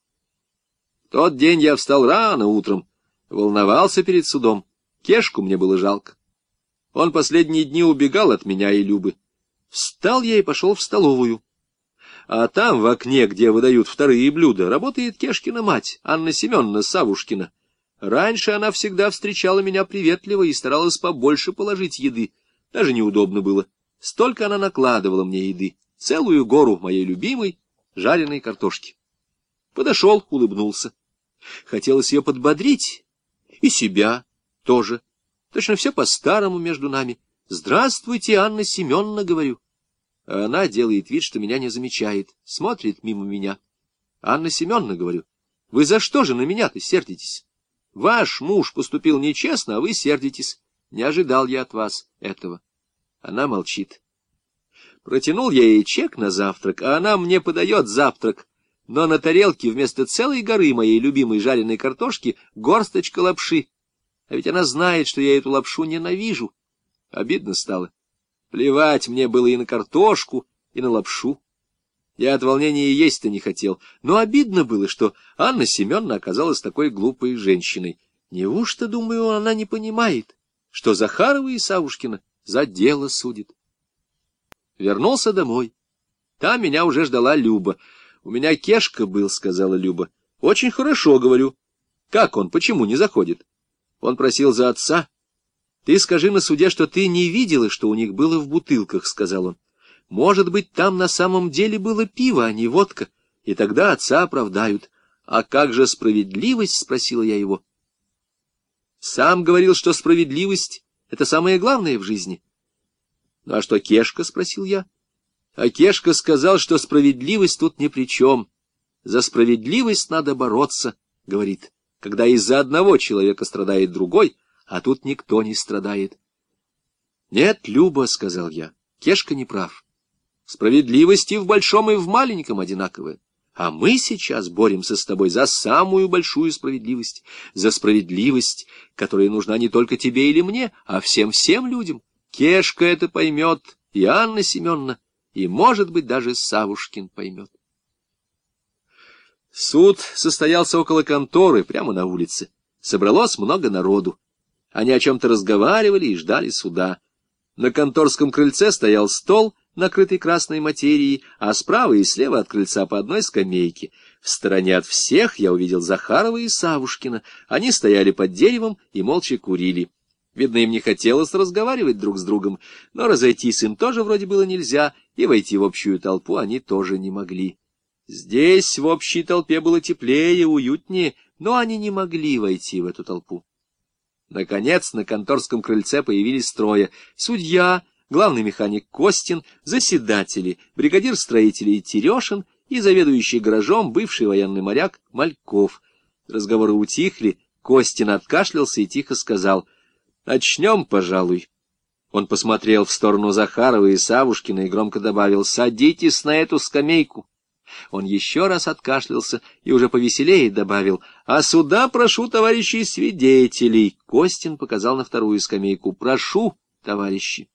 В тот день я встал рано утром, волновался перед судом. Кешку мне было жалко. Он последние дни убегал от меня и Любы. Встал я и пошел в столовую. А там, в окне, где выдают вторые блюда, работает Кешкина мать, Анна Семеновна Савушкина. Раньше она всегда встречала меня приветливо и старалась побольше положить еды. Даже неудобно было. Столько она накладывала мне еды. Целую гору моей любимой жареной картошки. Подошел, улыбнулся. Хотелось ее подбодрить. И себя тоже. Точно все по-старому между нами. «Здравствуйте, Анна Семеновна», — говорю. А она делает вид, что меня не замечает, смотрит мимо меня. «Анна Семеновна», — говорю, — «вы за что же на меня-то сердитесь? Ваш муж поступил нечестно, а вы сердитесь. Не ожидал я от вас этого». Она молчит. Протянул я ей чек на завтрак, а она мне подает завтрак, но на тарелке вместо целой горы моей любимой жареной картошки горсточка лапши. А ведь она знает, что я эту лапшу ненавижу. Обидно стало. Плевать мне было и на картошку, и на лапшу. Я от волнения есть-то не хотел, но обидно было, что Анна Семеновна оказалась такой глупой женщиной. Неужто, думаю, она не понимает, что Захарова и Савушкина за дело судит? Вернулся домой. Там меня уже ждала Люба. «У меня Кешка был», — сказала Люба. «Очень хорошо, — говорю. Как он, почему не заходит?» Он просил за отца. «Ты скажи на суде, что ты не видела, что у них было в бутылках», — сказал он. «Может быть, там на самом деле было пиво, а не водка, и тогда отца оправдают. А как же справедливость?» — спросила я его. «Сам говорил, что справедливость — это самое главное в жизни». «Ну а что Кешка?» — спросил я. А Кешка сказал, что справедливость тут ни при чем. «За справедливость надо бороться», — говорит, «когда из-за одного человека страдает другой, а тут никто не страдает». «Нет, Люба, — сказал я, — Кешка не прав. Справедливость и в большом, и в маленьком одинаковая. А мы сейчас боремся с тобой за самую большую справедливость, за справедливость, которая нужна не только тебе или мне, а всем-всем людям. Кешка это поймет, и Анна Семеновна, и, может быть, даже Савушкин поймет». Суд состоялся около конторы, прямо на улице. Собралось много народу. Они о чем-то разговаривали и ждали суда. На конторском крыльце стоял стол, накрытый красной материей, а справа и слева от крыльца по одной скамейке. В стороне от всех я увидел Захарова и Савушкина. Они стояли под деревом и молча курили. Видно, им не хотелось разговаривать друг с другом, но разойтись им тоже вроде было нельзя, и войти в общую толпу они тоже не могли. Здесь в общей толпе было теплее, уютнее, но они не могли войти в эту толпу. Наконец на конторском крыльце появились трое: судья, главный механик Костин, заседатели, бригадир строителей Терешин и заведующий гаражом бывший военный моряк Мальков. Разговоры утихли, Костин откашлялся и тихо сказал: «Начнем, пожалуй». Он посмотрел в сторону Захарова и Савушкина и громко добавил: «Садитесь на эту скамейку». Он еще раз откашлялся и уже повеселее добавил: «А сюда прошу товарищей свидетелей». Костин показал на вторую скамейку: «Прошу, товарищи».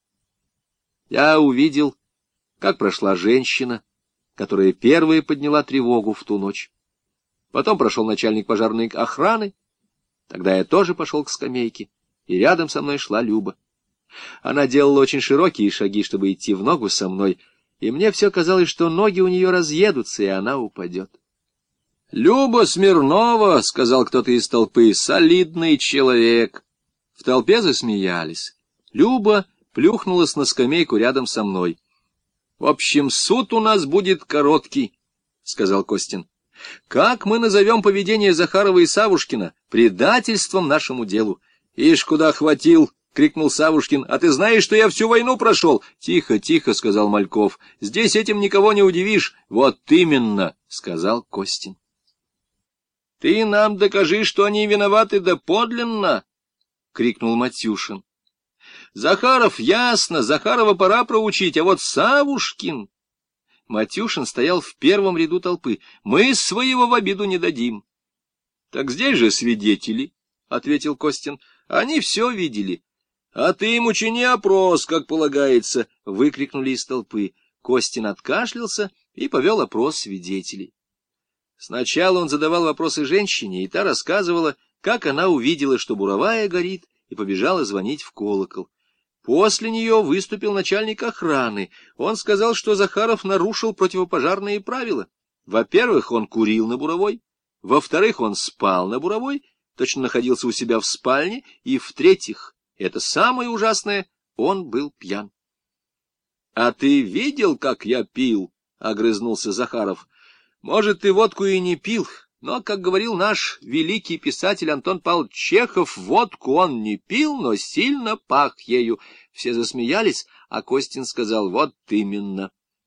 Я увидел, как прошла женщина, которая первая подняла тревогу в ту ночь. Потом прошел начальник пожарной охраны. Тогда я тоже пошел к скамейке, и рядом со мной шла Люба. Она делала очень широкие шаги, чтобы идти в ногу со мной, и мне все казалось, что ноги у нее разъедутся, и она упадет. «Люба Смирнова», — сказал кто-то из толпы, — «солидный человек». В толпе засмеялись. Люба плюхнулась на скамейку рядом со мной. «В общем, суд у нас будет короткий», — сказал Костин. «Как мы назовем поведение Захарова и Савушкина? Предательством нашему делу». «Ишь, куда хватил!» — крикнул Савушкин. «А ты знаешь, что я всю войну прошел?» «Тихо, тихо», — сказал Мальков. «Здесь этим никого не удивишь». «Вот именно», — сказал Костин. «Ты нам докажи, что они виноваты доподлинно», — крикнул Матюшин. «Захаров, ясно, Захарова пора проучить, а вот Савушкин...» Матюшин стоял в первом ряду толпы. «Мы своего в обиду не дадим». «Так здесь же свидетели», — ответил Костин. «Они все видели». «А ты им учини опрос, как полагается», — выкрикнули из толпы. Костин откашлялся и повел опрос свидетелей. Сначала он задавал вопросы женщине, и та рассказывала, как она увидела, что буровая горит, и побежала звонить в колокол. После нее выступил начальник охраны. Он сказал, что Захаров нарушил противопожарные правила. Во-первых, он курил на буровой. Во-вторых, он спал на буровой, точно находился у себя в спальне. И в-третьих, это самое ужасное, он был пьян. — А ты видел, как я пил? — огрызнулся Захаров. — Может, ты водку и не пил, но, как говорил наш великий писатель Антон Павлович Чехов, водку он не пил, но сильно пах ею. Все засмеялись, а Костин сказал: вот именно.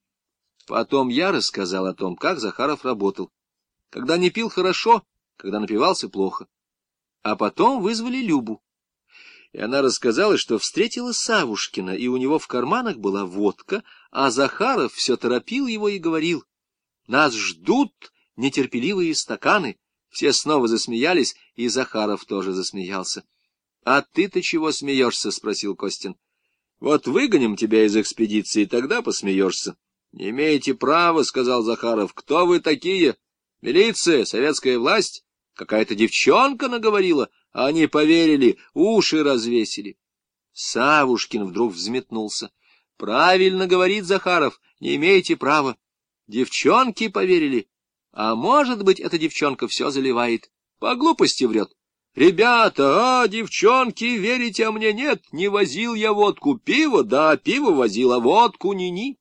Потом я рассказал о том, как Захаров работал. Когда не пил — хорошо, когда напивался — плохо. А потом вызвали Любу. И она рассказала, что встретила Савушкина, и у него в карманах была водка, а Захаров все торопил его и говорил: «Нас ждут нетерпеливые стаканы». Все снова засмеялись, и Захаров тоже засмеялся. — А ты-то чего смеешься? — спросил Костин. — Вот выгоним тебя из экспедиции, тогда посмеешься. — Не имеете права, — сказал Захаров. — Кто вы такие? Милиция, советская власть? Какая-то девчонка наговорила, а они поверили, уши развесили. Савушкин вдруг взметнулся. — Правильно говорит Захаров, не имеете права. Девчонки поверили. А может быть, эта девчонка все заливает. По глупости врет. Ребята, а, девчонки, верите, а мне нет. Не возил я водку, пиво, да, пиво возил, а водку ни-ни.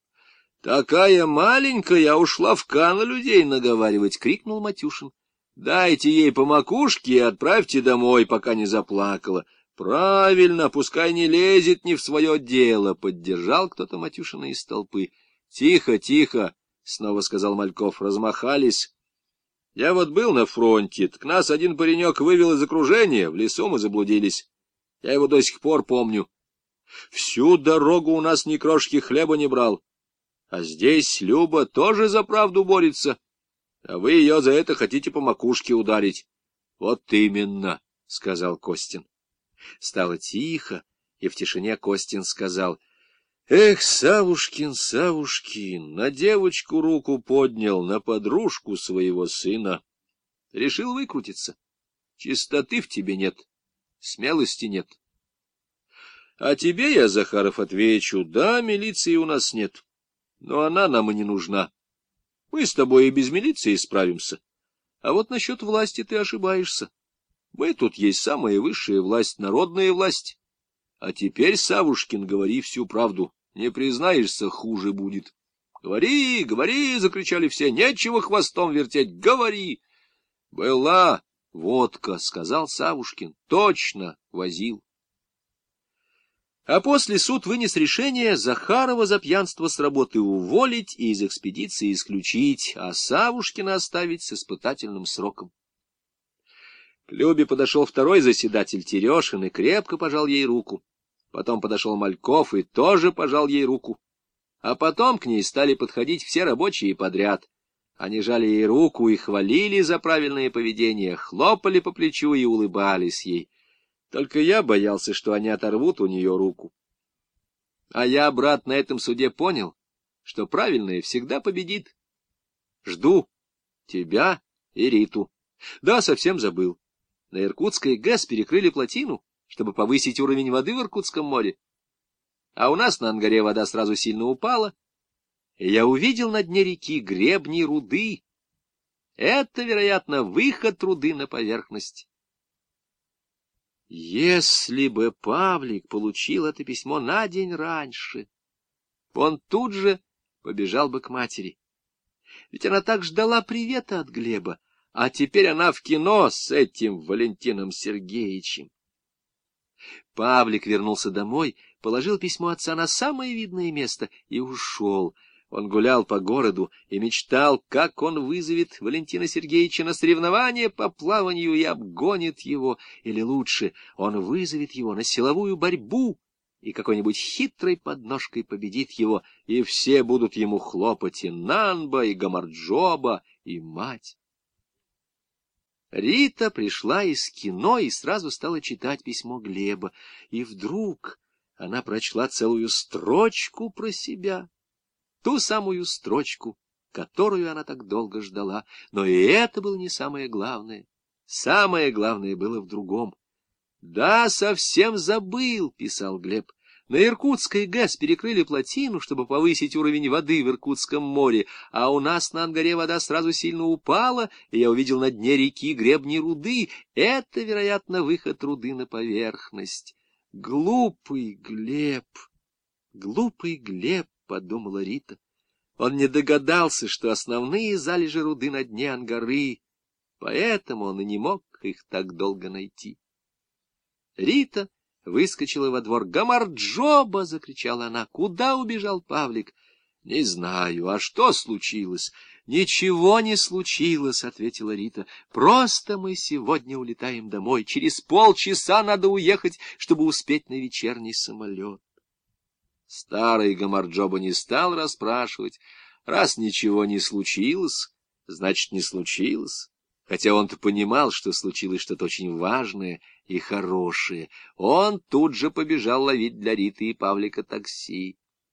Такая маленькая, ушла в кан людей наговаривать, — крикнул Матюшин. Дайте ей по макушке и отправьте домой, пока не заплакала. Правильно, пускай не лезет не в свое дело, — поддержал кто-то Матюшина из толпы. Тихо, тихо. — снова сказал Мальков. — Размахались. Я вот был на фронте, так нас один паренек вывел из окружения, в лесу мы заблудились. Я его до сих пор помню. Всю дорогу у нас ни крошки хлеба не брал. А здесь Люба тоже за правду борется, а вы ее за это хотите по макушке ударить. — Вот именно, — сказал Костин. Стало тихо, и в тишине Костин сказал: — Эх, Савушкин, Савушкин, на девочку руку поднял, на подружку своего сына. Решил выкрутиться. Чистоты в тебе нет, смелости нет. А тебе я, Захаров, отвечу: да, милиции у нас нет, но она нам и не нужна. Мы с тобой и без милиции справимся. А вот насчет власти ты ошибаешься. Мы тут есть самая высшая власть, народная власть. А теперь, Савушкин, говори всю правду. Не признаешься, хуже будет. — Говори, говори! — закричали все. — Нечего хвостом вертеть. Говори! — Была Водка, — сказал Савушкин, — точно возил. А после суд вынес решение Захарова за пьянство с работы уволить и из экспедиции исключить, а Савушкина оставить с испытательным сроком. К Любе подошел второй заседатель Терешин и крепко пожал ей руку. Потом подошел Мальков и тоже пожал ей руку. А потом к ней стали подходить все рабочие подряд. Они жали ей руку и хвалили за правильное поведение, хлопали по плечу и улыбались ей. Только я боялся, что они оторвут у нее руку. А я, брат, на этом суде понял, что правильное всегда победит. Жду тебя и Риту. Да, совсем забыл. На Иркутской ГЭС перекрыли плотину, чтобы повысить уровень воды в Иркутском море. А у нас на Ангаре вода сразу сильно упала, и я увидел на дне реки гребни руды. Это, вероятно, выход руды на поверхность. Если бы Павлик получил это письмо на день раньше, он тут же побежал бы к матери. Ведь она так ждала привета от Глеба, а теперь она в кино с этим Валентином Сергеевичем. Павлик вернулся домой, положил письмо отца на самое видное место и ушел. Он гулял по городу и мечтал, как он вызовет Валентина Сергеевича на соревнование по плаванию и обгонит его, или лучше, он вызовет его на силовую борьбу и какой-нибудь хитрой подножкой победит его, и все будут ему хлопать, и Нанба, и Гамарджоба, и мать. Рита пришла из кино и сразу стала читать письмо Глеба, и вдруг она прочла целую строчку про себя. Ту самую строчку, которую она так долго ждала. Но и это было не самое главное. Самое главное было в другом. «Да, совсем забыл», — писал Глеб. «На Иркутской ГЭС перекрыли плотину, чтобы повысить уровень воды в Иркутском море, а у нас на Ангаре вода сразу сильно упала, и я увидел на дне реки гребни руды. Это, вероятно, выход руды на поверхность». «Глупый Глеб! Глупый Глеб!» — подумала Рита. Он не догадался, что основные залежи руды на дне Ангары, поэтому он и не мог их так долго найти. Рита выскочила во двор. «Гамарджоба!» — закричала она. «Куда убежал Павлик?» «Не знаю. А что случилось?» «Ничего не случилось», — ответила Рита. «Просто мы сегодня улетаем домой. Через полчаса надо уехать, чтобы успеть на вечерний самолет». Старый Гамарджоба не стал расспрашивать. Раз ничего не случилось, значит, не случилось. Хотя он-то понимал, что случилось что-то очень важное и хорошее. Он тут же побежал ловить для Риты и Павлика такси.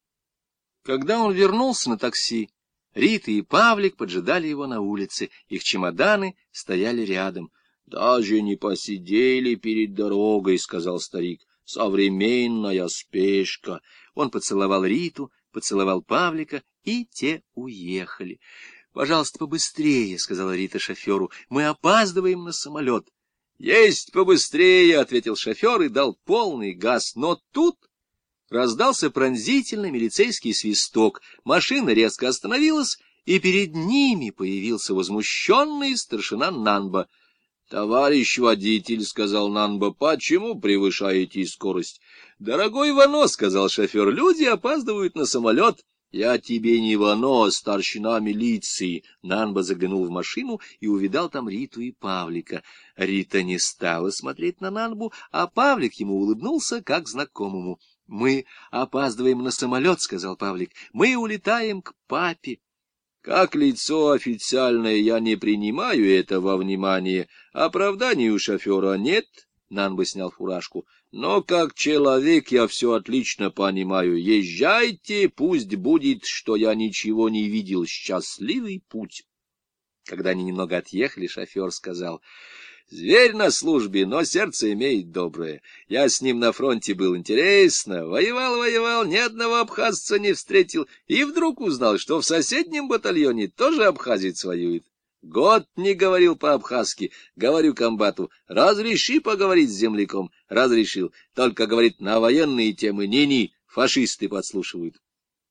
Когда он вернулся на такси, Рита и Павлик поджидали его на улице. Их чемоданы стояли рядом. — Даже не посидели перед дорогой, — сказал старик. — Современная спешка. Он поцеловал Риту, поцеловал Павлика, и те уехали. — Пожалуйста, побыстрее, — сказала Рита шоферу. — Мы опаздываем на самолет. — Есть побыстрее, — ответил шофер и дал полный газ. Но тут раздался пронзительный милицейский свисток. Машина резко остановилась, и перед ними появился возмущенный старшина Нанба. — Товарищ водитель, — сказал Нанба, — почему превышаете скорость? — Дорогой Вано, — сказал шофер, — люди опаздывают на самолет. — Я тебе не Вано, старшина милиции. Нанба заглянул в машину и увидал там Риту и Павлика. Рита не стала смотреть на Нанбу, а Павлик ему улыбнулся как знакомому. — Мы опаздываем на самолет, — сказал Павлик. — Мы улетаем к папе. Как лицо официальное я не принимаю этого во внимание. Оправданий у шофера нет, — Нанба снял фуражку. Но как человек я все отлично понимаю. Езжайте, пусть будет, что я ничего не видел. Счастливый путь. Когда они немного отъехали, шофер сказал: зверь на службе, но сердце имеет доброе. Я с ним на фронте был, интересно. Воевал-воевал, ни одного абхазца не встретил. И вдруг узнал, что в соседнем батальоне тоже абхазец воюет. Год не говорил по-абхазски. Говорю комбату: разреши поговорить с земляком. Разрешил. Только, говорит, на военные темы ни-ни, фашисты подслушивают.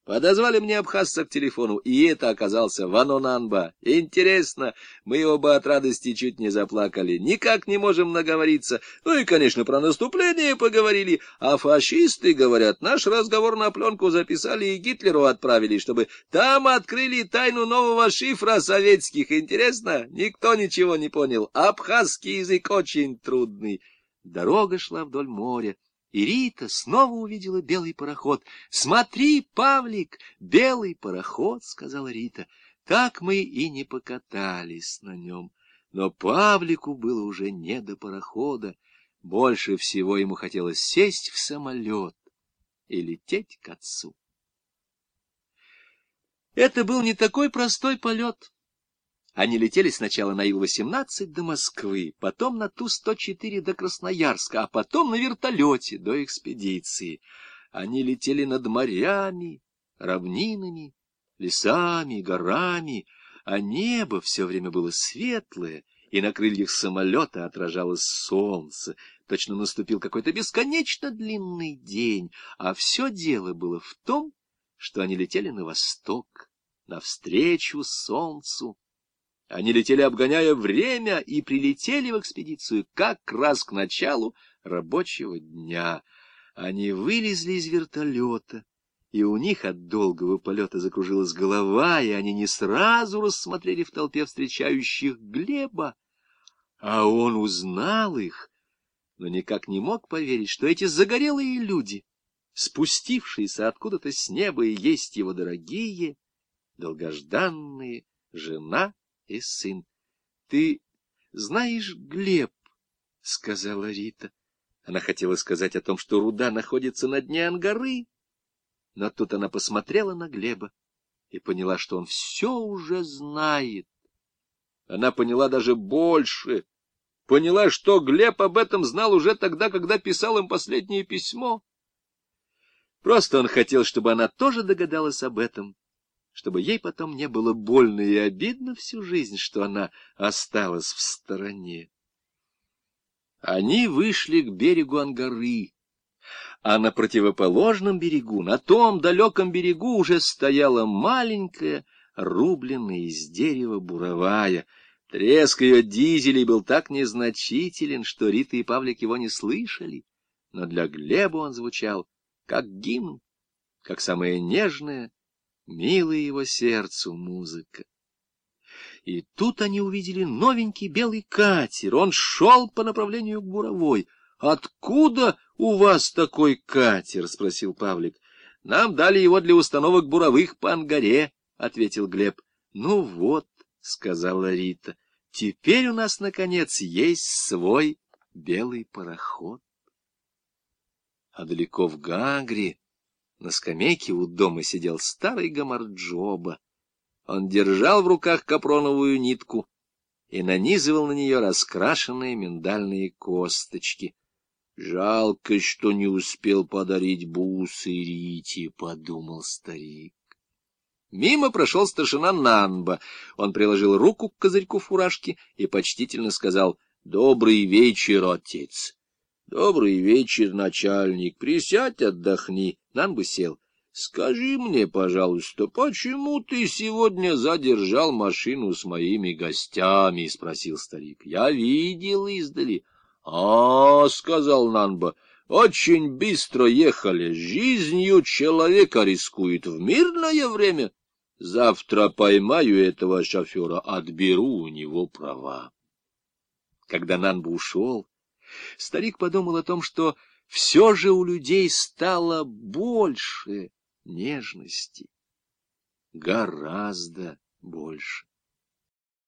Подозвали мне абхазца к телефону, и это оказался Вано Нанба. Интересно, мы оба от радости чуть не заплакали. Никак не можем наговориться. Ну и, конечно, про наступление поговорили. А фашисты, говорят, наш разговор на пленку записали и Гитлеру отправили, чтобы там открыли тайну нового шифра советских. Интересно? Никто ничего не понял. Абхазский язык очень трудный. Дорога шла вдоль моря. И Рита снова увидела белый пароход. — Смотри, Павлик, белый пароход, — сказала Рита. Так мы и не покатались на нем. Но Павлику было уже не до парохода. Больше всего ему хотелось сесть в самолет и лететь к отцу. Это был не такой простой полет. Они летели сначала на Ил восемнадцать до Москвы, потом на Ту сто четыре до Красноярска, а потом на вертолете до экспедиции. Они летели над морями, равнинами, лесами, горами, а небо все время было светлое, и на крыльях самолета отражалось солнце. Точно наступил какой-то бесконечно длинный день, а все дело было в том, что они летели на восток, навстречу солнцу. Они летели, обгоняя время, и прилетели в экспедицию как раз к началу рабочего дня. Они вылезли из вертолета, и у них от долгого полета закружилась голова, и они не сразу рассмотрели в толпе встречающих Глеба. А он узнал их, но никак не мог поверить, что эти загорелые люди, спустившиеся откуда-то с неба, и есть его дорогие, долгожданные жена и сын. — Ты знаешь, Глеб, — сказала Рита. Она хотела сказать о том, что руда находится на дне Ангары, но тут она посмотрела на Глеба и поняла, что он все уже знает. Она поняла даже больше. Поняла, что Глеб об этом знал уже тогда, когда писал им последнее письмо. Просто он хотел, чтобы она тоже догадалась об этом, чтобы ей потом не было больно и обидно всю жизнь, что она осталась в стороне. Они вышли к берегу Ангары, а на противоположном берегу, на том далеком берегу, уже стояла маленькая, рубленная из дерева буровая. Треск ее дизелей был так незначителен, что Рита и Павлик его не слышали, но для Глеба он звучал как гимн, как самая нежная, милая его сердцу музыка. И тут они увидели новенький белый катер. Он шел по направлению к буровой. — Откуда у вас такой катер? — спросил Павлик. — Нам дали его для установок буровых по Ангаре, — ответил Глеб. — Ну вот, — сказала Рита, — теперь у нас, наконец, есть свой белый пароход. А далеко в Гагре на скамейке у дома сидел старый Гамарджоба. Он держал в руках капроновую нитку и нанизывал на нее раскрашенные миндальные косточки. — Жалко, что не успел подарить бусы Рите, — подумал старик. Мимо прошел старшина Нанба. Он приложил руку к козырьку фуражки и почтительно сказал: — Добрый вечер, отец. — Добрый вечер, начальник. Присядь, отдохни. Нанба сел. — Скажи мне, пожалуйста, почему ты сегодня задержал машину с моими гостями? — спросил старик. — Я видел издали. — А, — сказал Нанба, — очень быстро ехали. Жизнью человека рискует в мирное время. Завтра поймаю этого шофера, отберу у него права. Когда Нанба ушел, старик подумал о том, что все же у людей стало больше нежности, гораздо больше.